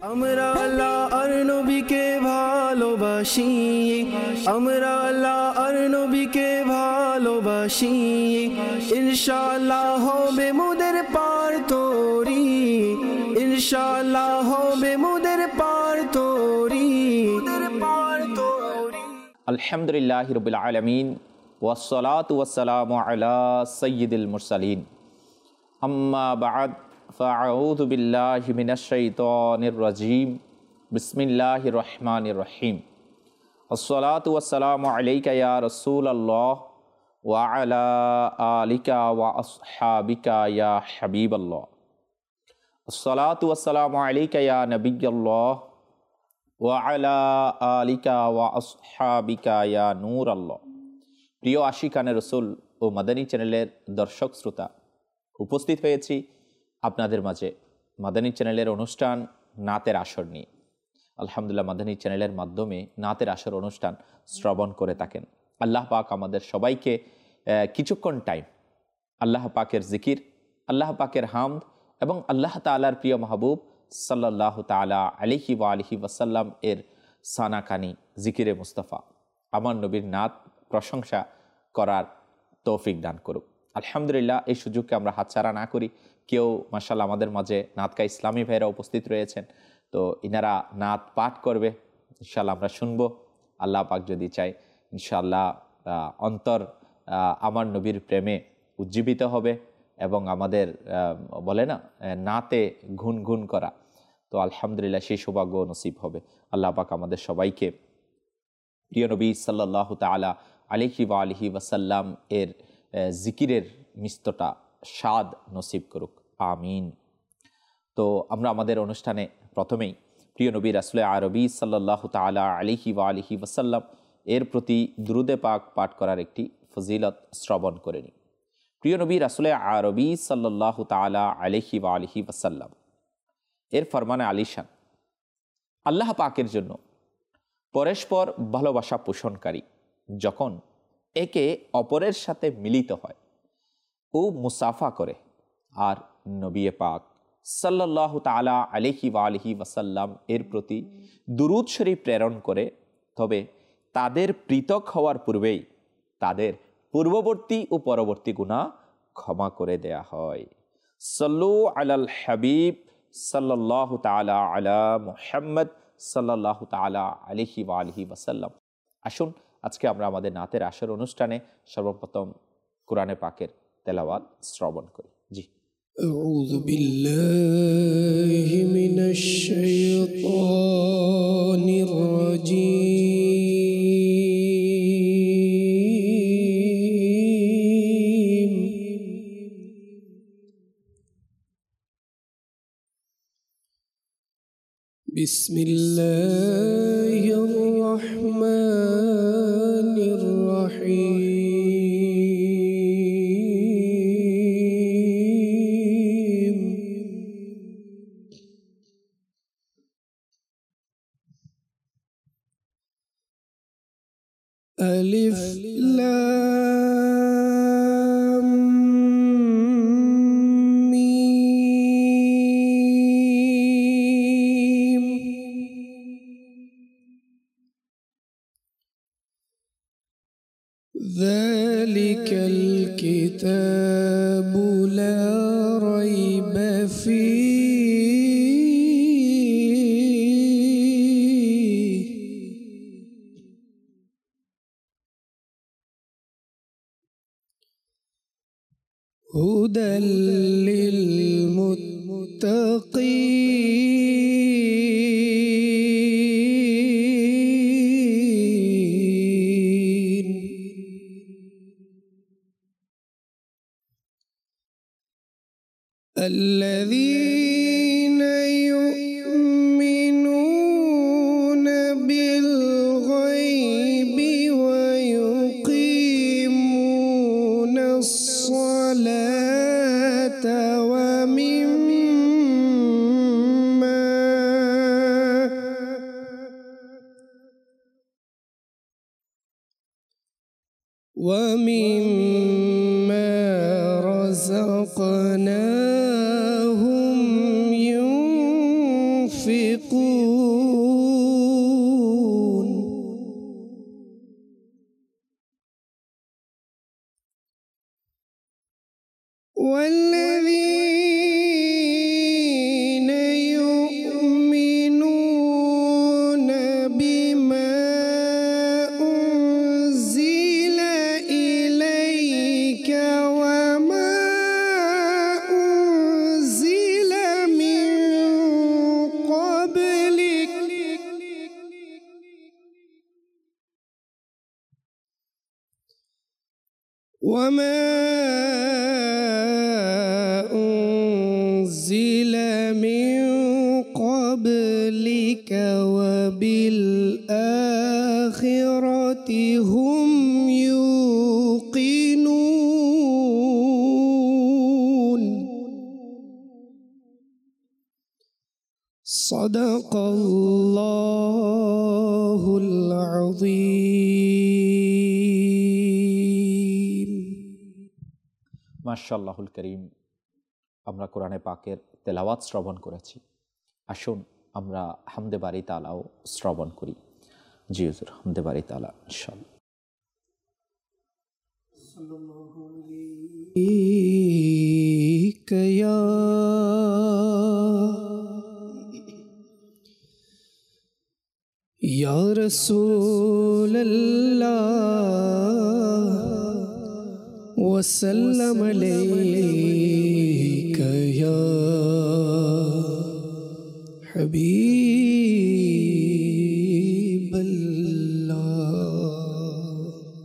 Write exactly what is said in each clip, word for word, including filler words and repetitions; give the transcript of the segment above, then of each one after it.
আমরা আল্লাহর নবীকে ভালোবাসি, আমরা আল্লাহর নবীকে ভালোবাসি, ইনশাআল্লাহ হবে মোদের পার তোরি, ইনশাআল্লাহ হবে মোদের পার তোরি। আলহামদুলিল্লাহি রাব্বিল আলামিন ওয়াসসালাতু ওয়াসসালামু আলা সাইয়্যিদিল মুরসালিন, আম্মা বা'দ, ফাআউযু বিল্লাহি মিনাশ শাইতানির রাজীম, বিসমিল্লাহির রহমানির রহিম। আসসালাতু ওয়াসসালামু আলাইকা ইয়া রাসূলাল্লাহ ওয়া আলা আলিকা ওয়া আসহাবিকা ইয়া হাবিবাল্লাহ। আসসালাতু ওয়াসসালামু আলাইকা ইয়া নবিয়্যাল্লাহ ওয়া আলা আলিকা ওয়া আসহাবিকা ইয়া নূরাল্লাহ। প্রিয় আশিকানে রসুল ও মাদানী চ্যানেলের দর্শক শ্রোতা, উপস্থিত হয়েছি আপনাদের মাঝে মাদানী চ্যানেলের অনুষ্ঠান নাতের আসর নিয়ে। আলহামদুলিল্লাহ, মাদানী চ্যানেলের মাধ্যমে নাতের আসর অনুষ্ঠান শ্রবণ করে থাকেন। আল্লাহ পাক আমাদের সবাইকে কিছুক্ষণ টাইম আল্লাহ পাকের জিকির, আল্লাহ পাকের হামদ এবং আল্লাহ তাআলার প্রিয় মাহবুব সাল্লাল্লাহু তাআলা আলাইহি ওয়া আলিহি ওয়াসাল্লাম এর সানাকানি জিকিরে মুস্তাফা আমার নবীর নাত প্রশংসা করার তৌফিক দান করুক। আলহামদুলিল্লাহ, এই সুযোগকে আমরা হাতছাড়া না করি। কেউ মাশাআল্লাহ আমাদের মাঝে নাতকা ইসলামী ভাইরা উপস্থিত রয়েছেন, তো ইনারা নাত পাঠ করবে, ইনশাআল্লাহ আমরা শুনবো। আল্লাহ পাক যদি চাই ইনশাআল্লাহ অন্তর আমার নবীর প্রেমে উজ্জীবিত হবে এবং আমাদের বলে না নাতে গুনগুন করা, তো আলহামদুলিল্লাহ সেই সৌভাগ্য নসিব হবে। আল্লাহ পাক আমাদের সবাইকে প্রিয় নবী সাল্লাল্লাহু তাআলা আলাইহি ওয়া আলিহি ওয়াসাল্লাম এর জিকিরের মিষ্টতা স্বাদ নসিব করুক, আমিন। তো আমরা আমাদের অনুষ্ঠানে প্রথমেই প্রিয় নবী রাসূলে আরবি সাল্লাল্লাহু তাআলা আলাইহি ওয়া আলিহি ওয়াসাল্লাম এর প্রতি দুরূদে পাক পাঠ করার একটি ফজিলত শ্রবণ করে নিই। প্রিয় নবী রাসূলে আরবি সাল্লাল্লাহু তাআলা আলাইহি ওয়া আলিহি ওয়াসাল্লাম এর ফরমানে আলিশান, আল্লাহ পাকের জন্য পরস্পর ভালোবাসা পোষণকারী যখন একে অপরের সাথে মিলিত হয় ও মুসাফা করে আর নবী পাক সাল্লাল্লাহু তাআলা আলাইহি ওয়া আলিহি ওয়াসাল্লাম এর প্রতি দুরূদ শরীফ প্রেরণ করে, তবে তাদের পৃথক হওয়ার পূর্বেই তাদের পূর্ববর্তী ও পরবর্তী গুনাহ ক্ষমা করে দেয়া হয়। সাল্লু আলাল হাবিব সাল্লাল্লাহু তাআলা আলা মুহাম্মদ সাল্লাল্লাহু তাআলা আলাইহি ওয়া আলিহি ওয়াসাল্লাম। আসুন আজকে আমরা আমাদের নাতের আসর অনুষ্ঠানে সর্বপ্রথম কোরআনে পাকের তেলাওয়াত শ্রবণ করি। জি। আউযু বিল্লাহি মিনাশ শাইতানির রাজীম। বিসমিল্লাহির রহমানির রহিম। আলিফ লাম মিম। যালিকাল কিতাবু লা রাইবা ফীহ হুদাল লিল মুত্তাকিন। الذين يؤمنون بالغيب ويقيمون الصلاة ومما ومما رزقناهم ينفقون والذين يؤمنون بما أنزل إليك وما أنزل من قبلك وما أنزل من قبلك وبالآخرة هم يوقنون. صدق الله العظيم. মাশাআল্লাহুল করিম। আমরা কোরআনে পাকের তেলাওয়াত শ্রবণ করেছি। আসুন আমরা হামদে বারি তাআলাও শ্রবণ করি। জি হুজুর, হামদে বারি তাআলা ইনশাআল্লাহ। সাল্লাল্লাহু আলাইকা ইয়া ইয়া রাসূলাল্লাহ وسلم عليك يا حبيب الله.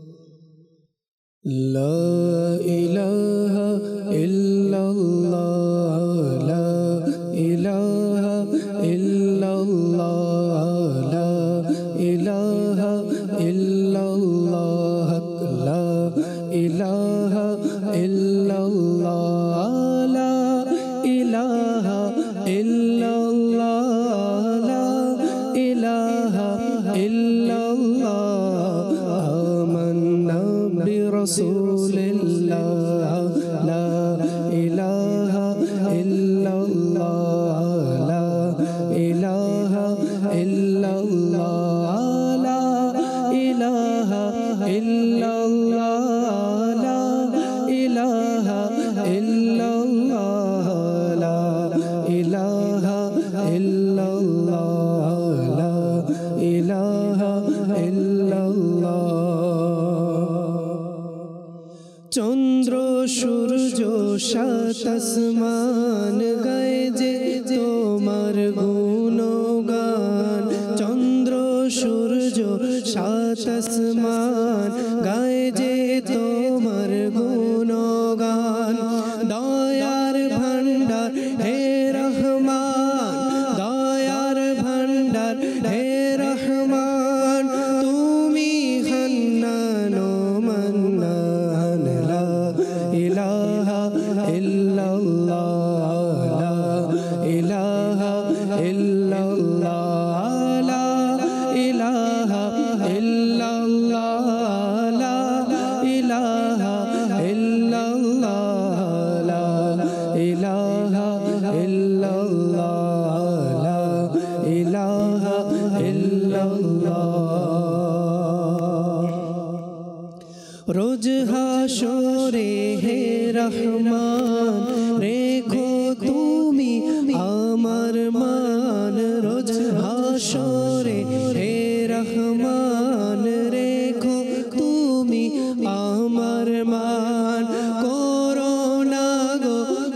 لا إله إلا الله لا إله إلا الله لا إله إلا الله لا إله إلا الله لا إله إلا الله لا إله إلا الله. آمنا برسول الله لا إله إلا الله لا إله إلا الله لا إله إلا الله لا إله إلا الله لا إله إلا الله لا إله إلا الله. চন্দ্র সূর্য সাত আসমান গায়ে যে তোমার গুণগান. চন্দ্র সূর্য সাত আসমান গায়ে যে তোমার গুণগান. দয়ার ভান্ডার হে রহমান দয়ার ভান্ডার হে রহমান. তুমি হান্নান ও মান্নান. লা ইলাহা ইল্লাল্লাহ লা ইলাহা ইল্লাল্লাহ লা ইলাহা ইল্লাল্লাহ লা ইলাহা ইল্লাল্লাহ লা ইলাহা ইল্লাল্লাহ লা ইলাহা ইল্লাল্লাহ. রোজ হাসরে হে রহমান রেখো তুমি আমার মান. রোজ হাসরে হে রহমান রেখো তুমি আমার মান. করোনা গো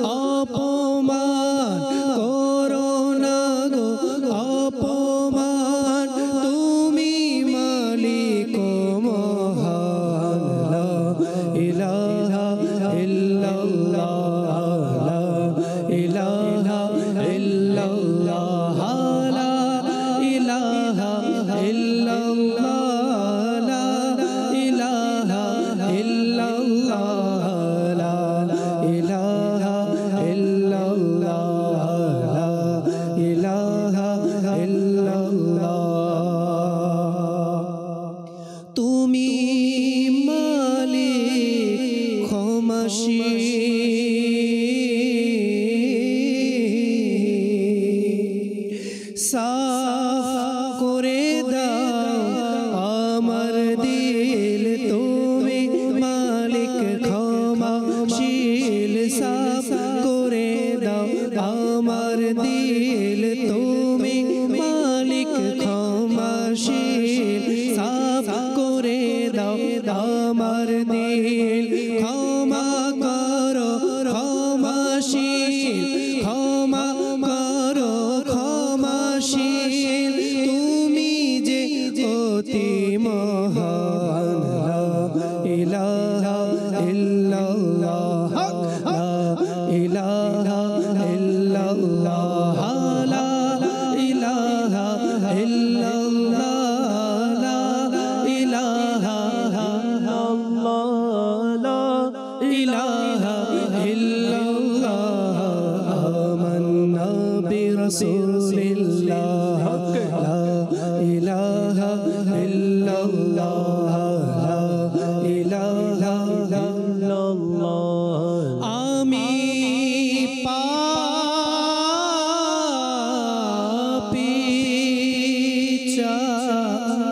অপমান করোনা গো অপমান. তুমি মালিক মহান. লা ইলাহা ইল্লাল্লাহ লা ইলাহা ইল্লাল্লাহ লা ইলাহা ইল্লাল্লাহ লা ইলাহা ইল্লাল্লাহ লা ইলাহা ইল্লাল্লাহ লা ইলাহা ইল্লাল্লাহ. তুমি মালিক ক্ষমাশীল সা সাফ করে দাও আমার দিল, তুমি মালিক ক্ষমাশীল। সাফ করে দাও আমার দিল, তুমি মালিক ক্ষমাশীল। সাফ করে দাও আমার দিল, ক্ষমা করো ক্ষমাশীল, ক্ষমা করো ক্ষমাশীল। তুমি যে অতি মহান, লা ইলাহা ইল্লাল্লাহ, লা ইলাহা ইল্লাল্লাহ, লা ইলাহা ইল্লাল্লাহ, লা ইলাহা ইল্লাল্লাহ, লা ইলাহা ইল্লাল্লাহ। আমান্না বিরাসূলিল্লাহ, লা ইলাহা ইল্লাল্লাহ, লা ইলাহা ইল্লাল্লাহ। আমি পাপী চাই,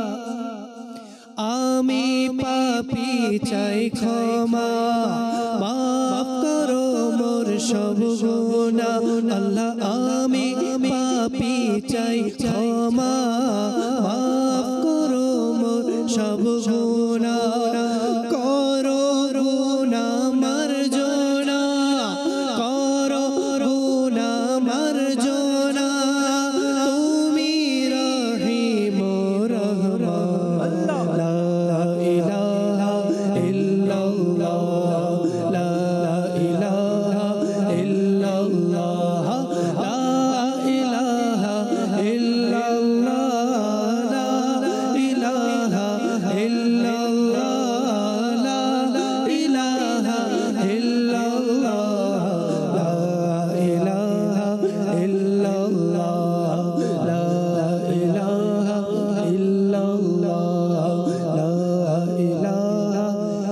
আমি পাপী চাই ক্ষমা, মাফ করো মোর সব গুনাহ। আল্লাহ আমি পাপী চাই ক্ষমা, মাফ করো মোর সব গুনাহ। করো গুনাহ মার্জনা, করো গুনাহ মার্জনা, তুমি রহিম রহমান। লা ইলাহা ইল্লাল্লাহ, লা ইলাহা ইল্লাল্লাহ, লা ইলাহা ইল্লাল্লাহ, লা ইলাহা ইল্লাল্লাহ, লা ইলাহা ইল্লাল্লাহ, লা ইলাহা ইল্লাল্লাহ, লা ইলাহা ইল্লাল্লাহ, লা ইলাহা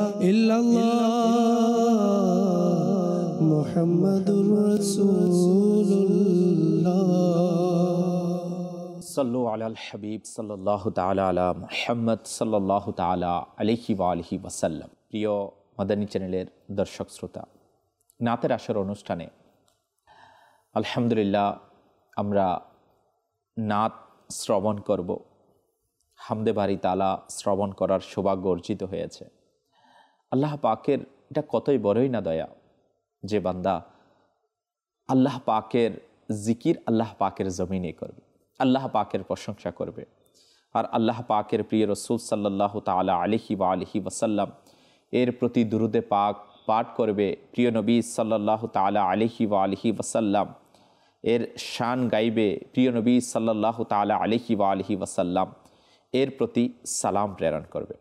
ইল্লাল্লাহ, মুহাম্মাদুর রাসূলুল্লাহ। সাল্লু আলাল হাবিব সাল্লাল্লাহু তাআলা আলা মুহাম্মদ সাল্লাল্লাহু তাআলা আলাইহি ওয়া আলিহি ওয়াসাল্লাম। প্রিয় মাদানী চ্যানেলের দর্শক শ্রোতা, নাতের আসর অনুষ্ঠানে আলহামদুলিল্লাহ আমরা নাত শ্রবণ করব। হামদে বারি তাআলা শ্রবণ করার সৌভাগ্য অর্জিত হয়েছে। আল্লাহ পাকের এটা কতই বড়ই না দয়া, যে বান্দা আল্লাহ পাকের জিকির আল্লাহ পাকের জমিনে করবে, আল্লাহ পাকের প্রশংসা করবে, আর আল্লাহ পাকের প্রিয় রসুল সাল্লাল্লাহু তাআলা আলাইহি ওয়া আলিহি ওয়াসাল্লাম এর প্রতি দুরুদে পাক পাঠ করবে। প্রিয় নবী সাল্লাল্লাহু তাআলা আলাইহি ওয়া আলিহি ওয়াসাল্লাম এর শান গাইবে। প্রিয় নবী সাল্লাল্লাহু তাআলা আলাইহি ওয়া আলিহি ওয়াসাল্লাম এর প্রতি সালাম প্রেরণ করবে।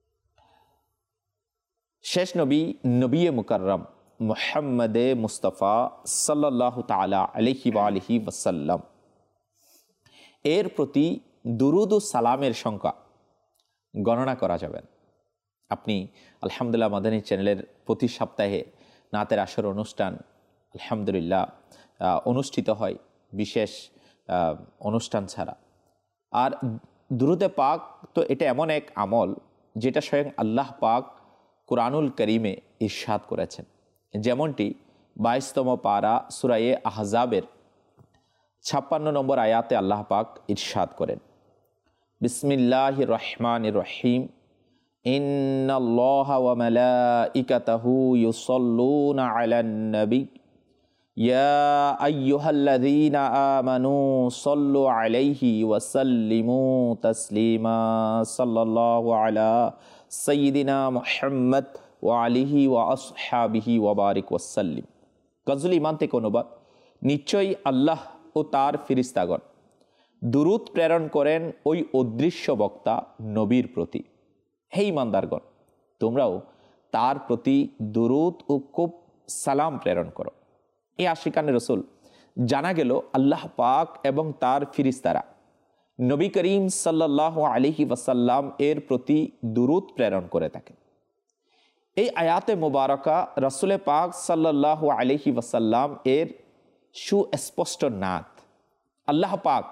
শেষ নবী নবী মুকাররম মুহাম্মদে মুস্তাফা সাল্লাল্লাহু তাআলা আলাইহি ওয়া আলিহি ওয়াসাল্লাম এর প্রতি দুরুদ ও সালামের সংখ্যা গণনা করা যাবে। আপনি আলহামদুলিল্লাহ মাদানী চ্যানেলের প্রতি সপ্তাহে নাতের আসর অনুষ্ঠান আলহামদুলিল্লাহ অনুষ্ঠিত হয় বিশেষ অনুষ্ঠান ছাড়া। আর দুরুদে পাক তো এটা এমন এক আমল যেটা স্বয়ং আল্লাহ পাক কুরআনুল করিমে ইরশাদ করেছেন। যেমনটি বাইশতম পারা সূরা-এ আহজাবের ছাপ্পান্ন নম্বর আয়াতে আল্লাহ পাক ইরশাদ করেন, বিসমিল্লাহির রহমানির রহিম, ইন্নাল্লাহা ওয়া মালাইকাতাহু ইউসাল্লুনা আলান নবী ইয়া আইয়ুহাল্লাযীনা আমানু সাল্লু আলাইহি ওয়া সাল্লিমু তাসলিমা সাল্লাল্লাহু আলা সাইয়্যিদিনা মুহাম্মদ ওয়া আলিহি ওয়া আসহাবিহি ওয়া বারিক ওয়া সাল্লিম। গজল ইমান থেকে অনুবাদ, নিশ্চয়ই আল্লাহ ও তার ফেরেশতাগণ দুরূদ প্রেরণ করেন ওই অদৃশ্য বক্তা নবীর প্রতি। হে ঈমানদারগণ, তোমরাও তার প্রতি দুরূদ ও খুব সালাম প্রেরণ করো। এই আশিকানে রসুল জানা গেল আল্লাহ পাক এবং তার ফেরেশতারা নবী করিম সাল্লাল্লাহু আলাইহি ওয়াসাল্লাম এর প্রতি দুরূদ প্রেরণ করে থাকেন। এই আয়াতে মুবারকা রাসূলে পাক সাল্লাল্লাহু আলাইহি ওয়াসাল্লাম এর সুস্পষ্ট নাত। আল্লাহ পাক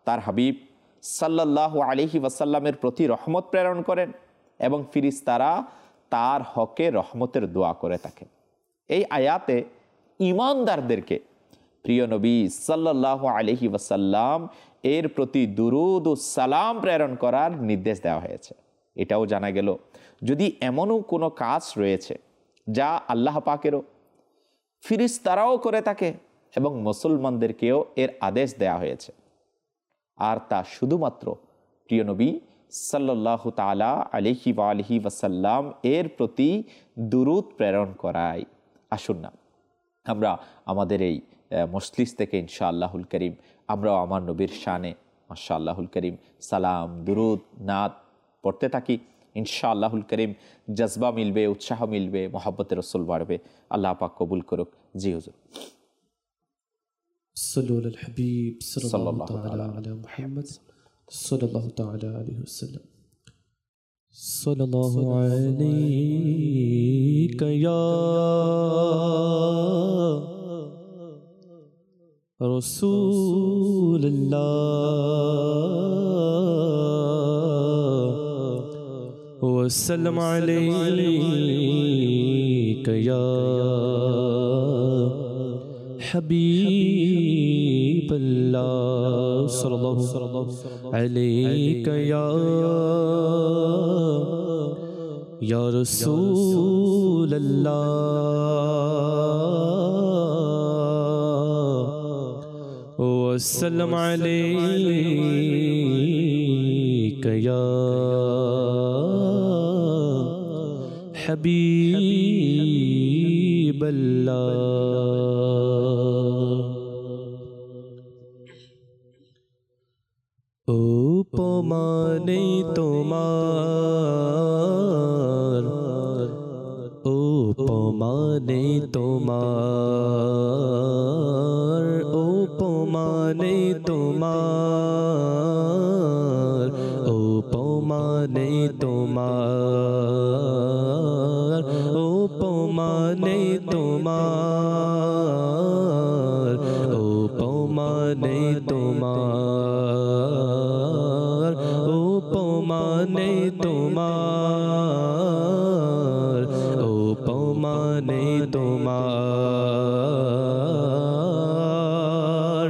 তার হাবিব সাল্লাল্লাহু আলাইহি ওয়াসাল্লামের প্রতি রহমত প্রেরণ করেন এবং ফিরিস্তারা তার হকে রহমতের দোয়া করে থাকেন। এই আয়াতে ঈমানদারদেরকে প্রিয় নবী সাল্লাল্লাহু আলাইহি ওয়াসাল্লাম এর প্রতি দুরূদ ও সালাম প্রেরণ করার নির্দেশ দেওয়া হয়েছে। এটাও জানা গেল যদি এমনও কোনো কাজ রয়েছে যা আল্লাহ পাকেরও ফিরিস্তারাও করে থাকে এবং মুসলমানদেরকেও এর আদেশ দেওয়া হয়েছে, আর তা শুধুমাত্র প্রিয় নবী সাল্লাল্লাহু তাআলা আলাইহি ওয়া আলিহি ওয়াসাল্লাম এর প্রতি দুরূদ প্রেরণ করায়। আসুন না আমরা আমাদের এই মজলিস থেকে ইনশাআল্লাহুল করিম আমরাও আমার নবীর শানে মাশাআল্লাহুল করিম সালাম দুরূদ নাত পড়তে থাকি। ইনশাআল্লাহুল করিম জজবা মিলবে, উৎসাহ মিলবে, মোহাব্বতের রসুল বাড়বে। আল্লাহ পাক কবুল করুক। জি হুজুর। صلوا على الحبيب صلى الله تعالى على محمد صلى الله تعالى عليه وسلم صلى الله عليك يا رسول الله وسلم عليك يا حبيب الله صلى الله عليك يا يا رسول الله وسلم عليك يا حبيب الله উপমানে তোমার উপমানে তোমার উপমানে তোমার উপমানে তোমার উপমানে তোমার উপমানে তোমার উপমানে তোমার উপমানে তোমার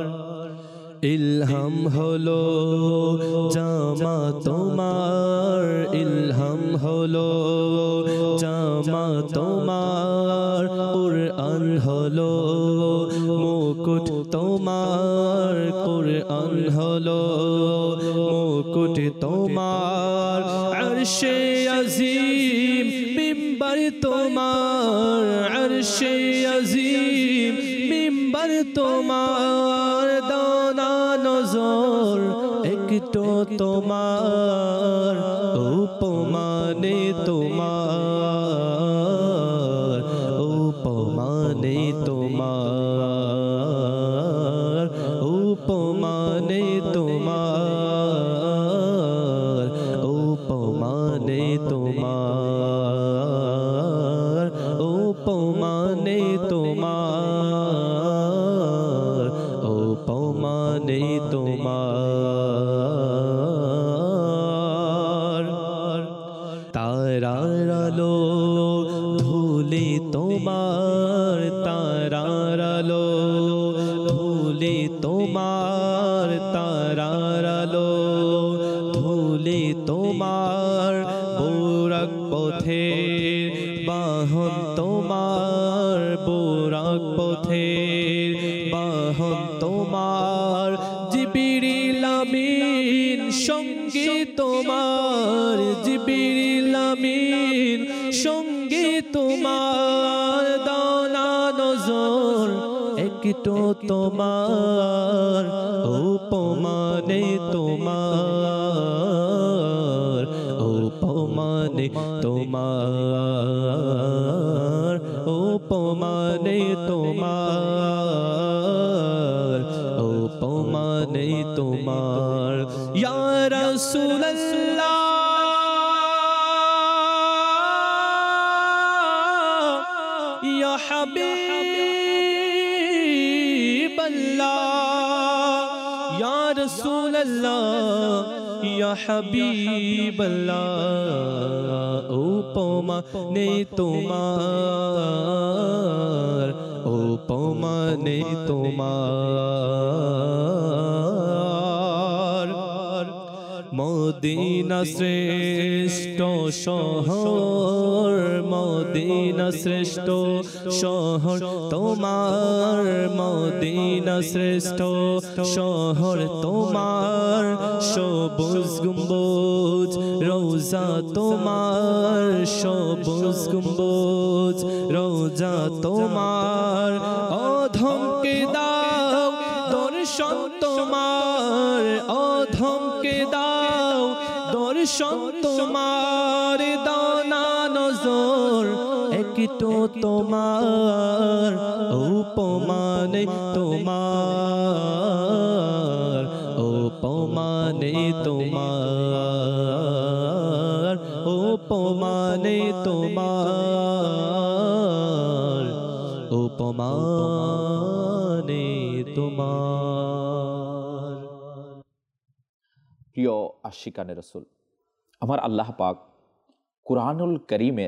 ইলহাম হলো জামা তোমার ইলহাম হলো জামা তোমার কুরআন হলো মুকুট তোমার কুরআন হলো মুকুট তোমার আরশে আজিম মিম্বার তোমার আরশে আজিম মিম্বার তোমার দানা নজর একটু তোমার উপমানে তোমার উপমানে তোমার উপমানে তোমার উপমানে তোমার উপমানে তোমার উপমানে তোমার তারার আলো ধুলি তোমার তারার আলো ধুলি তোমার তারার আলো ধুলি তোমার বুরাক পথে বাহন তোমার বুরাক পথে বাহন তোমার জিবরিল আমিন সঙ্গে তোমার জিবরিল আমিন সঙ্গে তোমার দানা নজর একটু তোমার উপমানে তোমার উপমানে তোমার উপমানে তোমার উপমানে তোমার ইয়া রাসূলুল্লাহ ইয়া হাবিব ইয়া রাসূলুল্লাহ ইয়া হাবিবাল্লাহ উপমা নেই তোমার উপমা নেই তোমার মদিনা শ্রেষ্ঠ শহর মদিনা শ্রেষ্ঠ শহর তোমার মদিনা শ্রেষ্ঠ শহর তোমার সবুজ গম্বুজ রওজা তোমার সবুজ গম্বুজ রওজা তোমার অধমকে দাও দর্শন তোমার অধমকে দাও দর্শন তোমার দানা নজর একটু তোমার উপমানে তোমার উপমানে তোমার উপমানে তোমার উপমানে তোমার। প্রিয় আশিকানে রসুল, আমার আল্লাহ পাক কুরআনুল কারীমে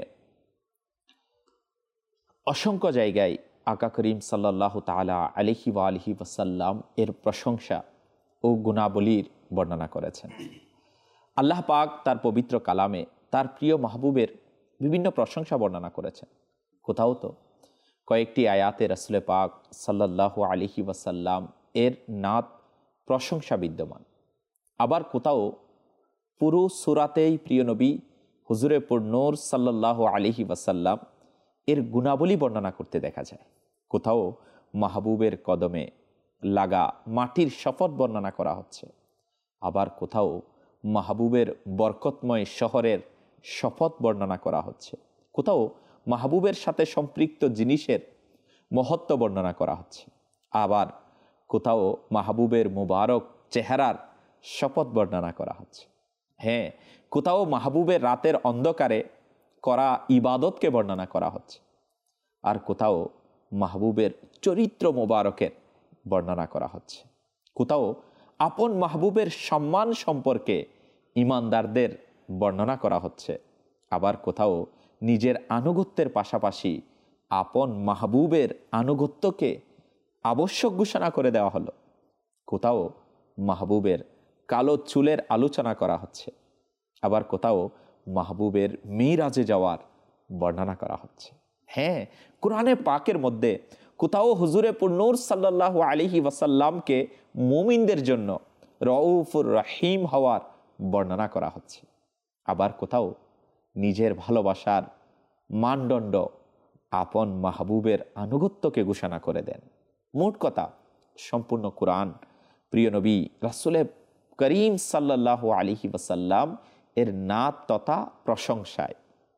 অসংখ্য জায়গায় আকা করিম সাল্লাল্লাহু তাআলা আলাইহি ওয়া আলিহি ওয়াসাল্লাম এর প্রশংসা ও গুণাবলীর বর্ণনা করেছেন। আল্লাহ পাক তার পবিত্র কালামে তার প্রিয় মাহবুবের বিভিন্ন প্রশংসা বর্ণনা করেছেন। কোথাও তো কয়েকটি আয়াতে রাসূল পাক সাল্লাল্লাহু আলাইহি ওয়াসাল্লাম এর নাত প্রশংসা বিদ্যমান, আবার কোথাও পুরো সূরাতেই প্রিয় নবী হুজুরে পুরনূর সাল্লাল্লাহু আলাইহি ওয়াসাল্লাম এর গুণাবলী বর্ণনা করতে দেখা যায়। কোথাও মাহবুবের কদমে লাগা মাটির শপথ বর্ণনা করা হচ্ছে, আবার কোথাও মাহবুবের বরকতময় শহরের শপথ বর্ণনা করা হচ্ছে, কোথাও মাহবুবের সাথে সম্পৃক্ত জিনিসের মহত্ব বর্ণনা করা হচ্ছে, আবার কোথাও মাহবুবের মুবারক চেহারার শপথ বর্ণনা করা হচ্ছে। হ্যাঁ, কোথাও মাহবুবের রাতের অন্ধকারে করা ইবাদতকে বর্ণনা করা হচ্ছে, আর কোথাও মাহবুবের চরিত্র মোবারকের বর্ণনা করা হচ্ছে। কোথাও আপন মাহবুবের সম্মান সম্পর্কে ইমানদারদের বর্ণনা করা হচ্ছে, আবার কোথাও নিজের আনুগত্যের পাশাপাশি আপন মাহবুবের আনুগত্যকে আবশ্যক ঘোষণা করে দেওয়া হলো। কোথাও মাহবুবের কালো চুলের আলোচনা করা হচ্ছে, আবার কোথাও মাহবুবের মিরাজে যাওয়ার বর্ণনা করা হচ্ছে। হ্যাঁ, কোরআনে পাকের মধ্যে কোথাও হুজুরে পুরনূর সাল্লাল্লাহু আলাইহি ওয়াসাল্লামকে মুমিনদের জন্য রউফুর রহিম হওয়ার বর্ণনা করা হচ্ছে, আবার কোথাও নিজের ভালোবাসার মানদণ্ড আপন মাহবুবের আনুগত্যকে ঘোষণা করে দেন। মোট কথা, সম্পূর্ণ কোরআন প্রিয় নবী রাসূলে করিম সাল্লাল্লাহু আলাইহি ওয়াসাল্লাম এর নাত তথা প্রশংসায়।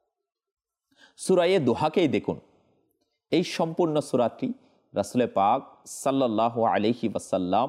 সূরায়ে দোহাকেই দেখুন, এই সম্পূর্ণ সূরাটি রাসূলে পাক সাল্লাল্লাহু আলাইহি ওয়াসাল্লাম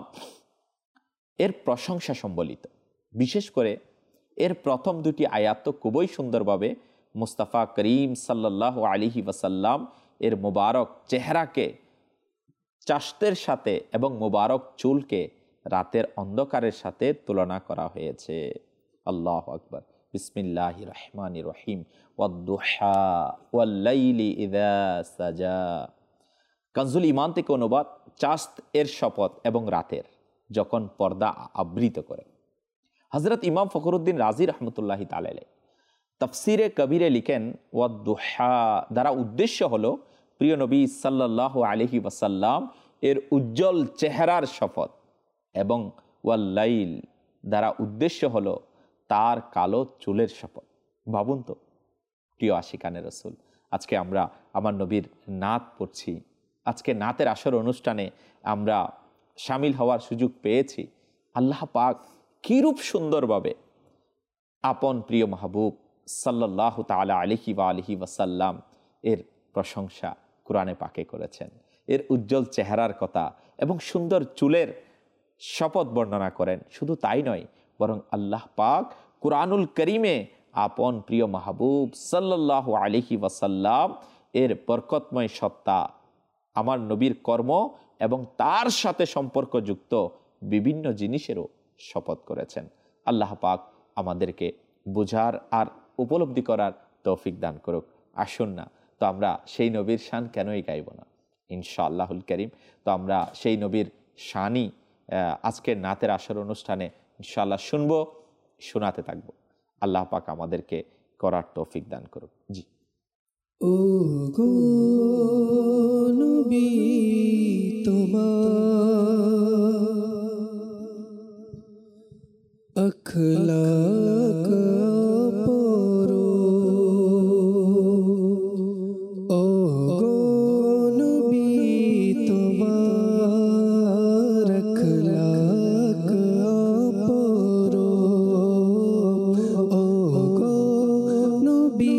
এর প্রশংসা সম্বলিত। বিশেষ করে এর প্রথম দুটি আয়াত তো খুবই সুন্দরভাবে মুস্তাফা করিম সাল্লাল্লাহু আলাইহি ওয়াসাল্লাম এর মুবারক চেহারাকে চাশতের সাথে এবং মুবারক চুলকে রাতের অন্ধকারের সাথে তুলনা করা হয়েছে। আল্লাহু আকবার। বিসমিল্লাহির রহমানির রহিম। ওয়াদ-দুহা ওয়াল-লাইলি ইযা সাজা। কানজুল ঈমান থেকে অনুবাদ, চাঁদ এর শপথ এবং রাতের যখন পর্দা আবৃত করে। হযরত ইমাম ফখরুদ্দিন রাজি রহমতুল্লাহি তাআলা আলাইহি তাফসিরে কবিরে লিখেন, ওয়াদ-দুহা দ্বারা উদ্দেশ্য হলো প্রিয় নবী সাল্লাল্লাহু আলাইহি ওয়াসাল্লাম এর উজ্জ্বল চেহারার শপথ, এবং ওয়াল-লাইল দ্বারা উদ্দেশ্য হলো তার কালো চুলের শপথ। ভাবুন তো প্রিয় আশিকানে রসুল, আজকে আমরা আমার নবীর নাত পড়ছি, আজকে নাতের আসর অনুষ্ঠানে আমরা শামিল হওয়ার সুযোগ পেয়েছি। আল্লাহ পাক কিরূপ সুন্দরভাবে আপন প্রিয় মাহবুব সাল্লাল্লাহু তাআলা আলাইহি ওয়া আলিহি ওয়াসাল্লাম এর প্রশংসা কোরআনে পাকে করেছেন। এর উজ্জ্বল চেহারার কথা এবং সুন্দর চুলের শপথ বর্ণনা করেন। শুধু তাই নয়, বরং আল্লাহ পাক কুরআনুল কারীমে আপন প্রিয় মাহবুব সাল্লাল্লাহু আলাইহি ওয়াসাল্লাম এর বরকতময় সত্তা, আমার নবীর কর্ম এবং তার সাথে সম্পর্কযুক্ত বিভিন্ন জিনিসেরও শপথ করেছেন। আল্লাহ পাক আমাদেরকে বোঝার আর উপলব্ধি করার তৌফিক দান করুক। আসুন না তো আমরা সেই নবীর শান কেনই গাইব না, ইনশাআল্লাহুল করিম। তো আমরা সেই নবীর শানই আজকের নাতের আসর অনুষ্ঠানে ইনশাআল্লাহ শুনবো, শোনাতে থাকবো। আল্লাহ পাক আমাদেরকে করার তৌফিক দান করুক। জি। ও গো নবী তোমার আখলাক পরো, ও গো নবী তোমার আখলাক পরো, ও গো নবী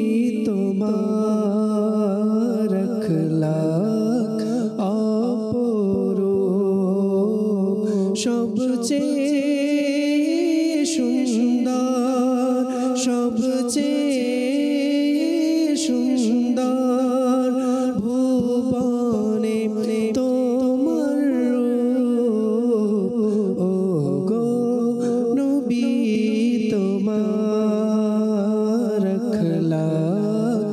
তোমার আখলাক পরো, সবচেয়ে সুন্দর, সবচেয়ে সুন্দর ভুবনে তোমার রূপ, ও গো নবী তোমার আখলাক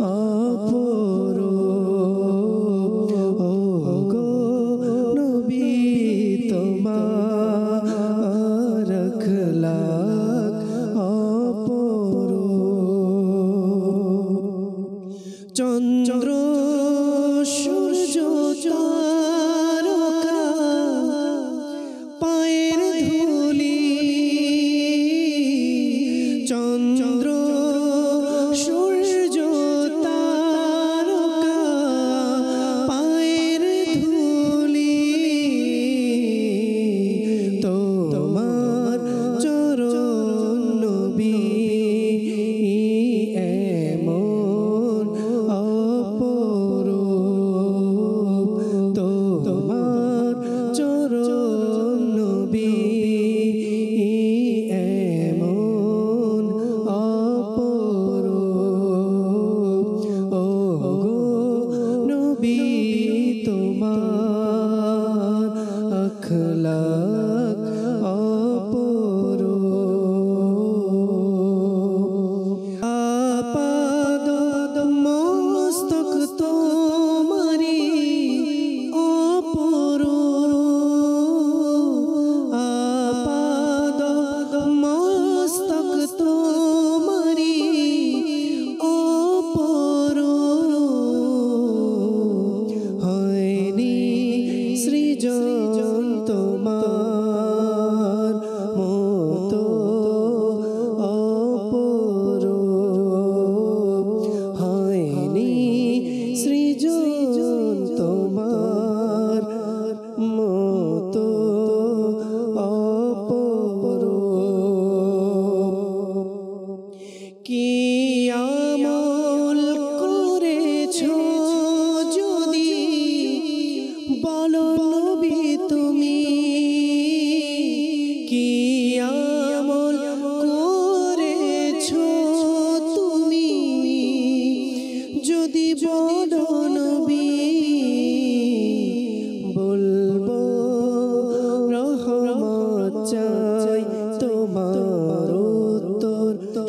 অপরূপ, ও গো নবী তোমার আখলাক অপরূপ। চন্দ্র সূর্য তারকা পায়ের ধুলি, চন্দ্র সূর্য তারকা পায়ের ধুলি, তোমার চরণ নবী এমন অপরূপ, তোমার চরণ নবী এমন অপরূপ, ও গো নবী তোমার আখলাক অপরূপ। আপাদ মস্তক তোমারি অপরূপ, আপাদ মস্তক তোমারি অপরূপ, হয়নি সৃজন তোমার মতো অপরূপ, হয়নি সৃজন তোমার মতো অপরূপ। কি আমল করেছো যদি বলো নবী তুমি, কি আমল করেছো তুমি যদি বলো নবী, বলবো রহমত চাই তোমার উত্তর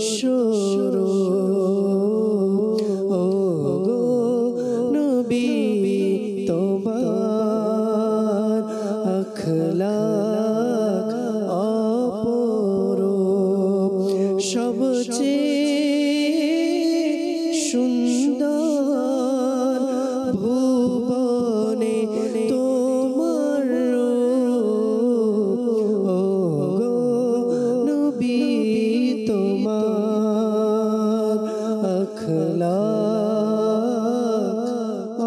স্বরূপ, ও গো নবী তোমার আখলাক অপরূপ, সবচেয়ে সুন্দর ভুবনে তোমার রূপ, ও গো নবী তোমার আখলাক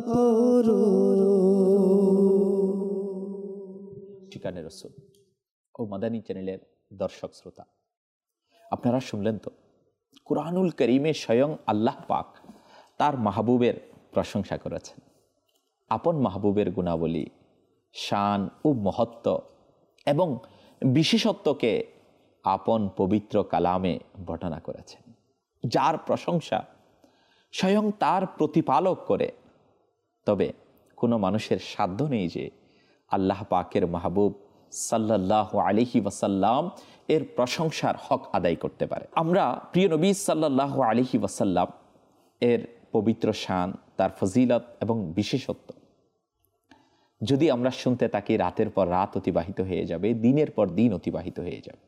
অপরূপ। ঠিকানে রসুল ও মাদানী চ্যানেলের দর্শক শ্রোতা, আপনারা শুনলেন তো কুরআনুল করিমে স্বয়ং আল্লাহ পাক তার মাহবুবের প্রশংসা করেছেন। আপন মাহবুবের গুণাবলী, শান ও মহত্ব এবং বিশেষত্বকে আপন পবিত্র কালামে বর্ণনা করেছেন, যার প্রশংসা স্বয়ং তার প্রতিপালক করে। তবে কোনো মানুষের সাধ্য নেই যে আল্লাহ পাকের মাহবুব সাল্লাল্লাহু আলাইহি ওয়াসাল্লাম এর প্রশংসার হক আদায় করতে পারে। আমরা প্রিয় নবী সাল্লাল্লাহু আলাইহি ওয়াসাল্লাম এর পবিত্র শান, তার ফজিলত এবং বিশেষত্ব যদি আমরা শুনতে থাকি, রাতের পর রাত অতিবাহিত হয়ে যাবে, দিনের পর দিন অতিবাহিত হয়ে যাবে,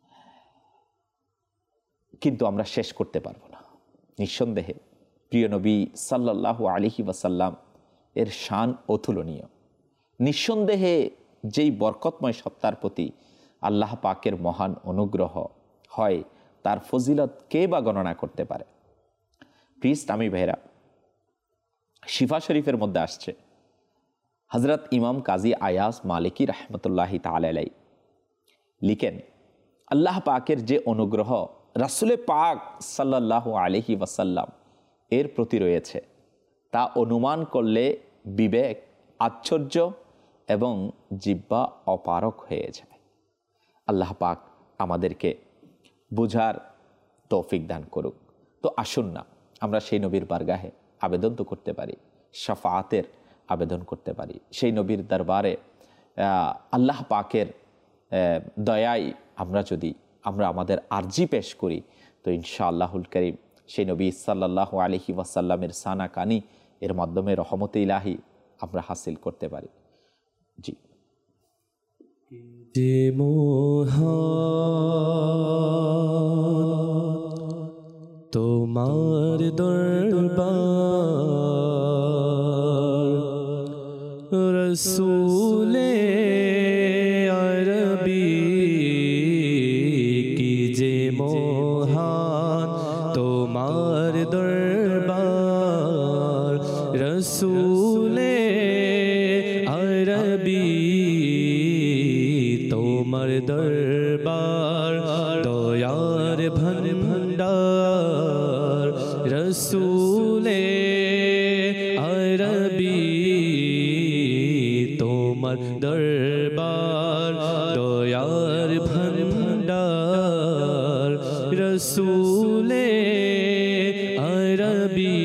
কিন্তু আমরা শেষ করতে পারবো না। নিঃসন্দেহে প্রিয় নবী সাল্লাল্লাহু আলাইহি ওয়াসাল্লাম এর শান অতুলনীয়। নিঃসন্দেহে যেই বরকতময় সত্তার প্রতি আল্লাহ পাকের মহান অনুগ্রহ হয়, তার ফজিলত কে বা গণনা করতে পারে। প্রিয় ইসলামী ভাইরা, শিফা শরীফের মধ্যে আসছে হযরত ইমাম কাজী আয়াজ মালিকি রহমতুল্লাহি তাআলা আলাইহি লিখেন, আল্লাহ পাকের যে অনুগ্রহ রাসূলে পাক সাল্লাল্লাহু আলাইহি ওয়াসাল্লাম এর প্রতি রয়েছে, তা অনুমান করলে বিবেক আশ্চর্য এবং জিহ্বা অপারক হয়ে যায়। আল্লাহ পাক আমাদেরকে বুঝার তৌফিক দান করুক। তো আসুন না আমরা সেই নবীর বারগাহে আবেদন তো করতে পারি, শাফাআতের আবেদন করতে পারি। সেই নবীর দরবারে আল্লাহ পাকের দয়ায় আমরা যদি আমরা আমাদের আরজি পেশ করি, তো ইনশাআল্লাহুল কারীম সেই নবী সাল্লাল্লাহু আলাইহি ওয়াসাল্লামের সানা কানি এর মাধ্যমে রহমতে ইলাহি আমরা হাসিল করতে পারি। জি। যে তোমার দরবার রসূলে আরবি কি যে মহান তোমার দরবার রসূলে আরবি তোমার দরবার দয়ার ভন্ডার রসূলে আরবি তোমার দরবার দয়ার ভন্ডার রসূলে আরবি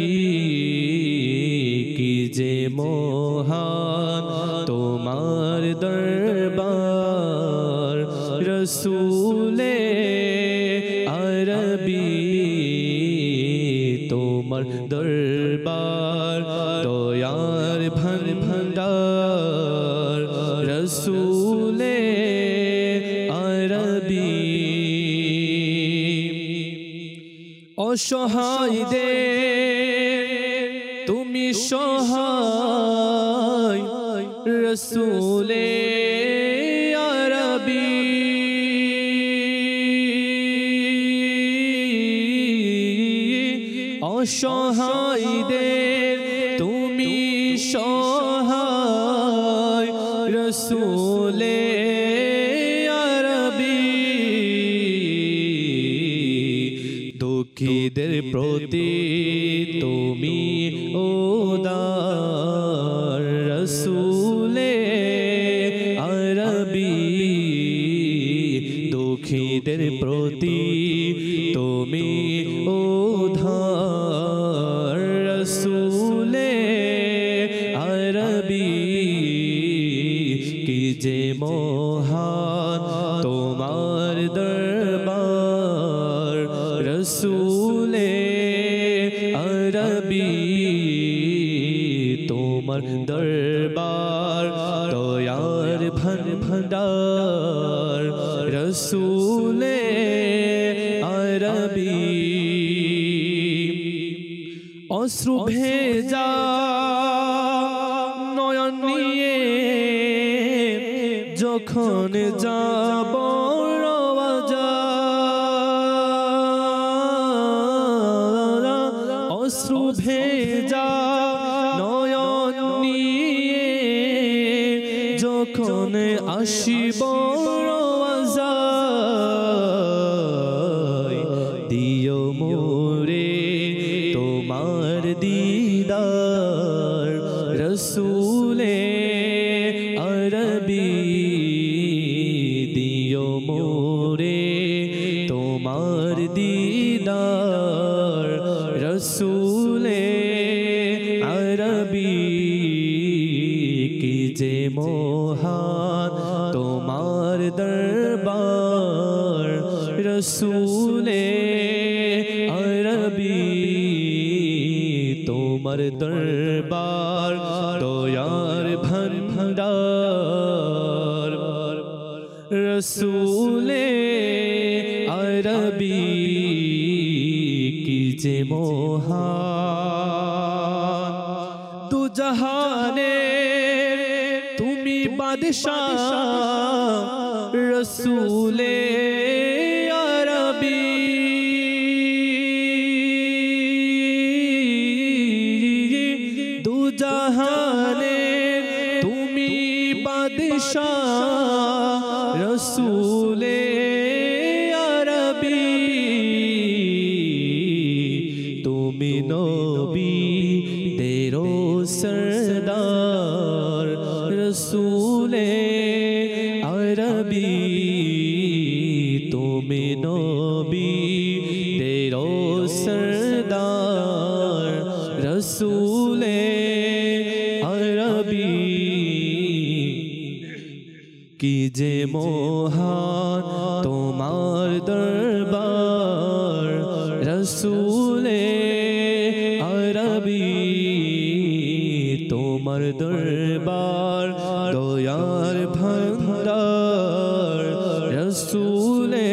কি যে মহান তোমার দরবার রসূলে আরবি তোমার দরবার দয়ার ভন্ডার রসূলে আরবি অসহায়দের তুমি সহায় রসূলে আরবি অসহায়দের তুমি সহায় রসূলে আরবি দুঃখীদের প্রতি তুমি উদার রসূলে আরবি দুঃখীদের প্রতি তুমি উদার রসূলে আরবি কি যে মহান তোমার দরবার রসূলে আরবি তোমার দরবার দয়ার ভন্ডার রসূলে আরবি অশ্রু ভেজা নয়ন নিয়ে যখন যাব অশ্রু ভেজা নয়ন নিয়ে যখন আসিব দিও মোরে তোমার দিদার রসূলে আরবি দিও মোরে তোমার দিদার রসূলে আরবি কি যে মহান তোমার রসুলে আরবি তোমার দরবার দয়ার ভান্ডার রসুলে আরবি কি যে মহান দু জাহানে তুমি বাদশাহ রসুলে আরবি দু জাহানে তুমি বাদশাহ রসুলে আরবি তুমি নবী তেরো সরদার রসুলে আরবি তুমি নবী তেরো সরদার রসুলে আরবি কি যে মহান তোমার দরবার রসুলে আরবি তোমার দরবার দয়ার ভান্ডার রসুলে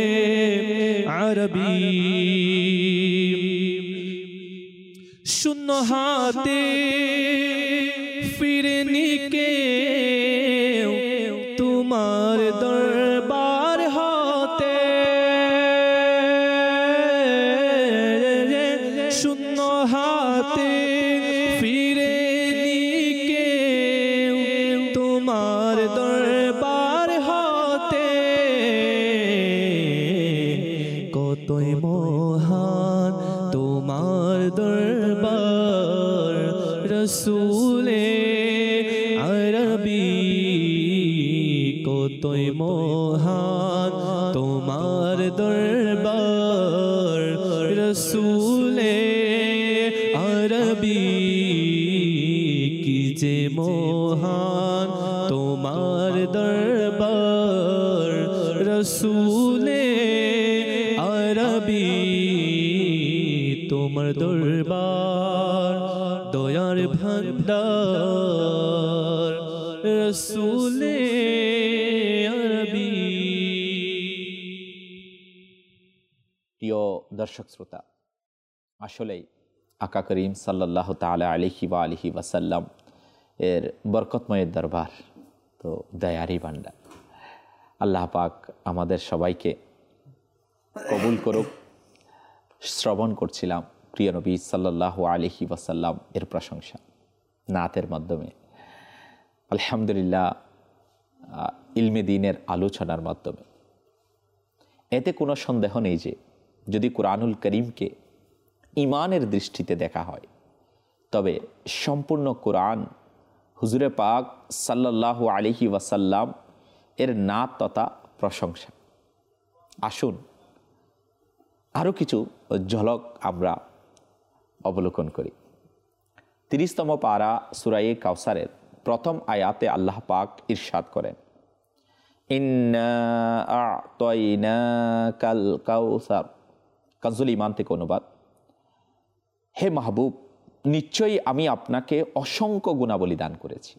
আরবি শূন্য হাতে ফিরেনি কে তোমার দরবার হতে শূন্য হাতে ফিরেনি কে তোমার দরবার হতে কতই মহান তোমার দরবার রসুলে আরবি কতই মহান তোমার দরবার রসুলে আরবি কি যে মহান তোমার দরবার রসুলে আরবি তোমার দরবার দয়ার ভান্ডার রসুলে আরবি। প্রিয় দর্শক শ্রোতা, আসলেই আকা করিম সাল্লাল্লাহু তাআলা আলাইহি ওয়া আলিহি ওয়াসাল্লাম এর বরকতময় দরবার তো দয়ারই ভান্ডার। আল্লাহ পাক আমাদের সবাইকে কবুল করুক। শ্রবণ করছিলাম প্রিয় নবী সাল্লাল্লাহু আলাইহি ওয়াসাল্লাম এর প্রশংসা নাতের মাধ্যমে, আলহামদুলিল্লাহ ইলমে দ্বীনের আলোচনার মাধ্যমে। এতে কোনো সন্দেহ নেই যে যদি কুরআনুল করিমকে ঈমানের দৃষ্টিতে দেখা হয় তবে সম্পূর্ণ কুরআন হুজুরে পাক সাল্লাল্লাহু আলাইহি ওয়াসাল্লাম এর নাত তথা প্রশংসা। আসুন আরও কিছু ঝলক আমরা অবলোকন করি। তিরিশতম পারা সূরা কাউসারের প্রথম আয়াতে আল্লাহ পাক ইরশাদ করেন, ইন্না আ'তাইনাকাল কাউসার। কানজুল ঈমান থেকে অনুবাদ, হে মাহবুব, নিশ্চয়ই আমি আপনাকে অসংখ্য গুণাবলী দান করেছি।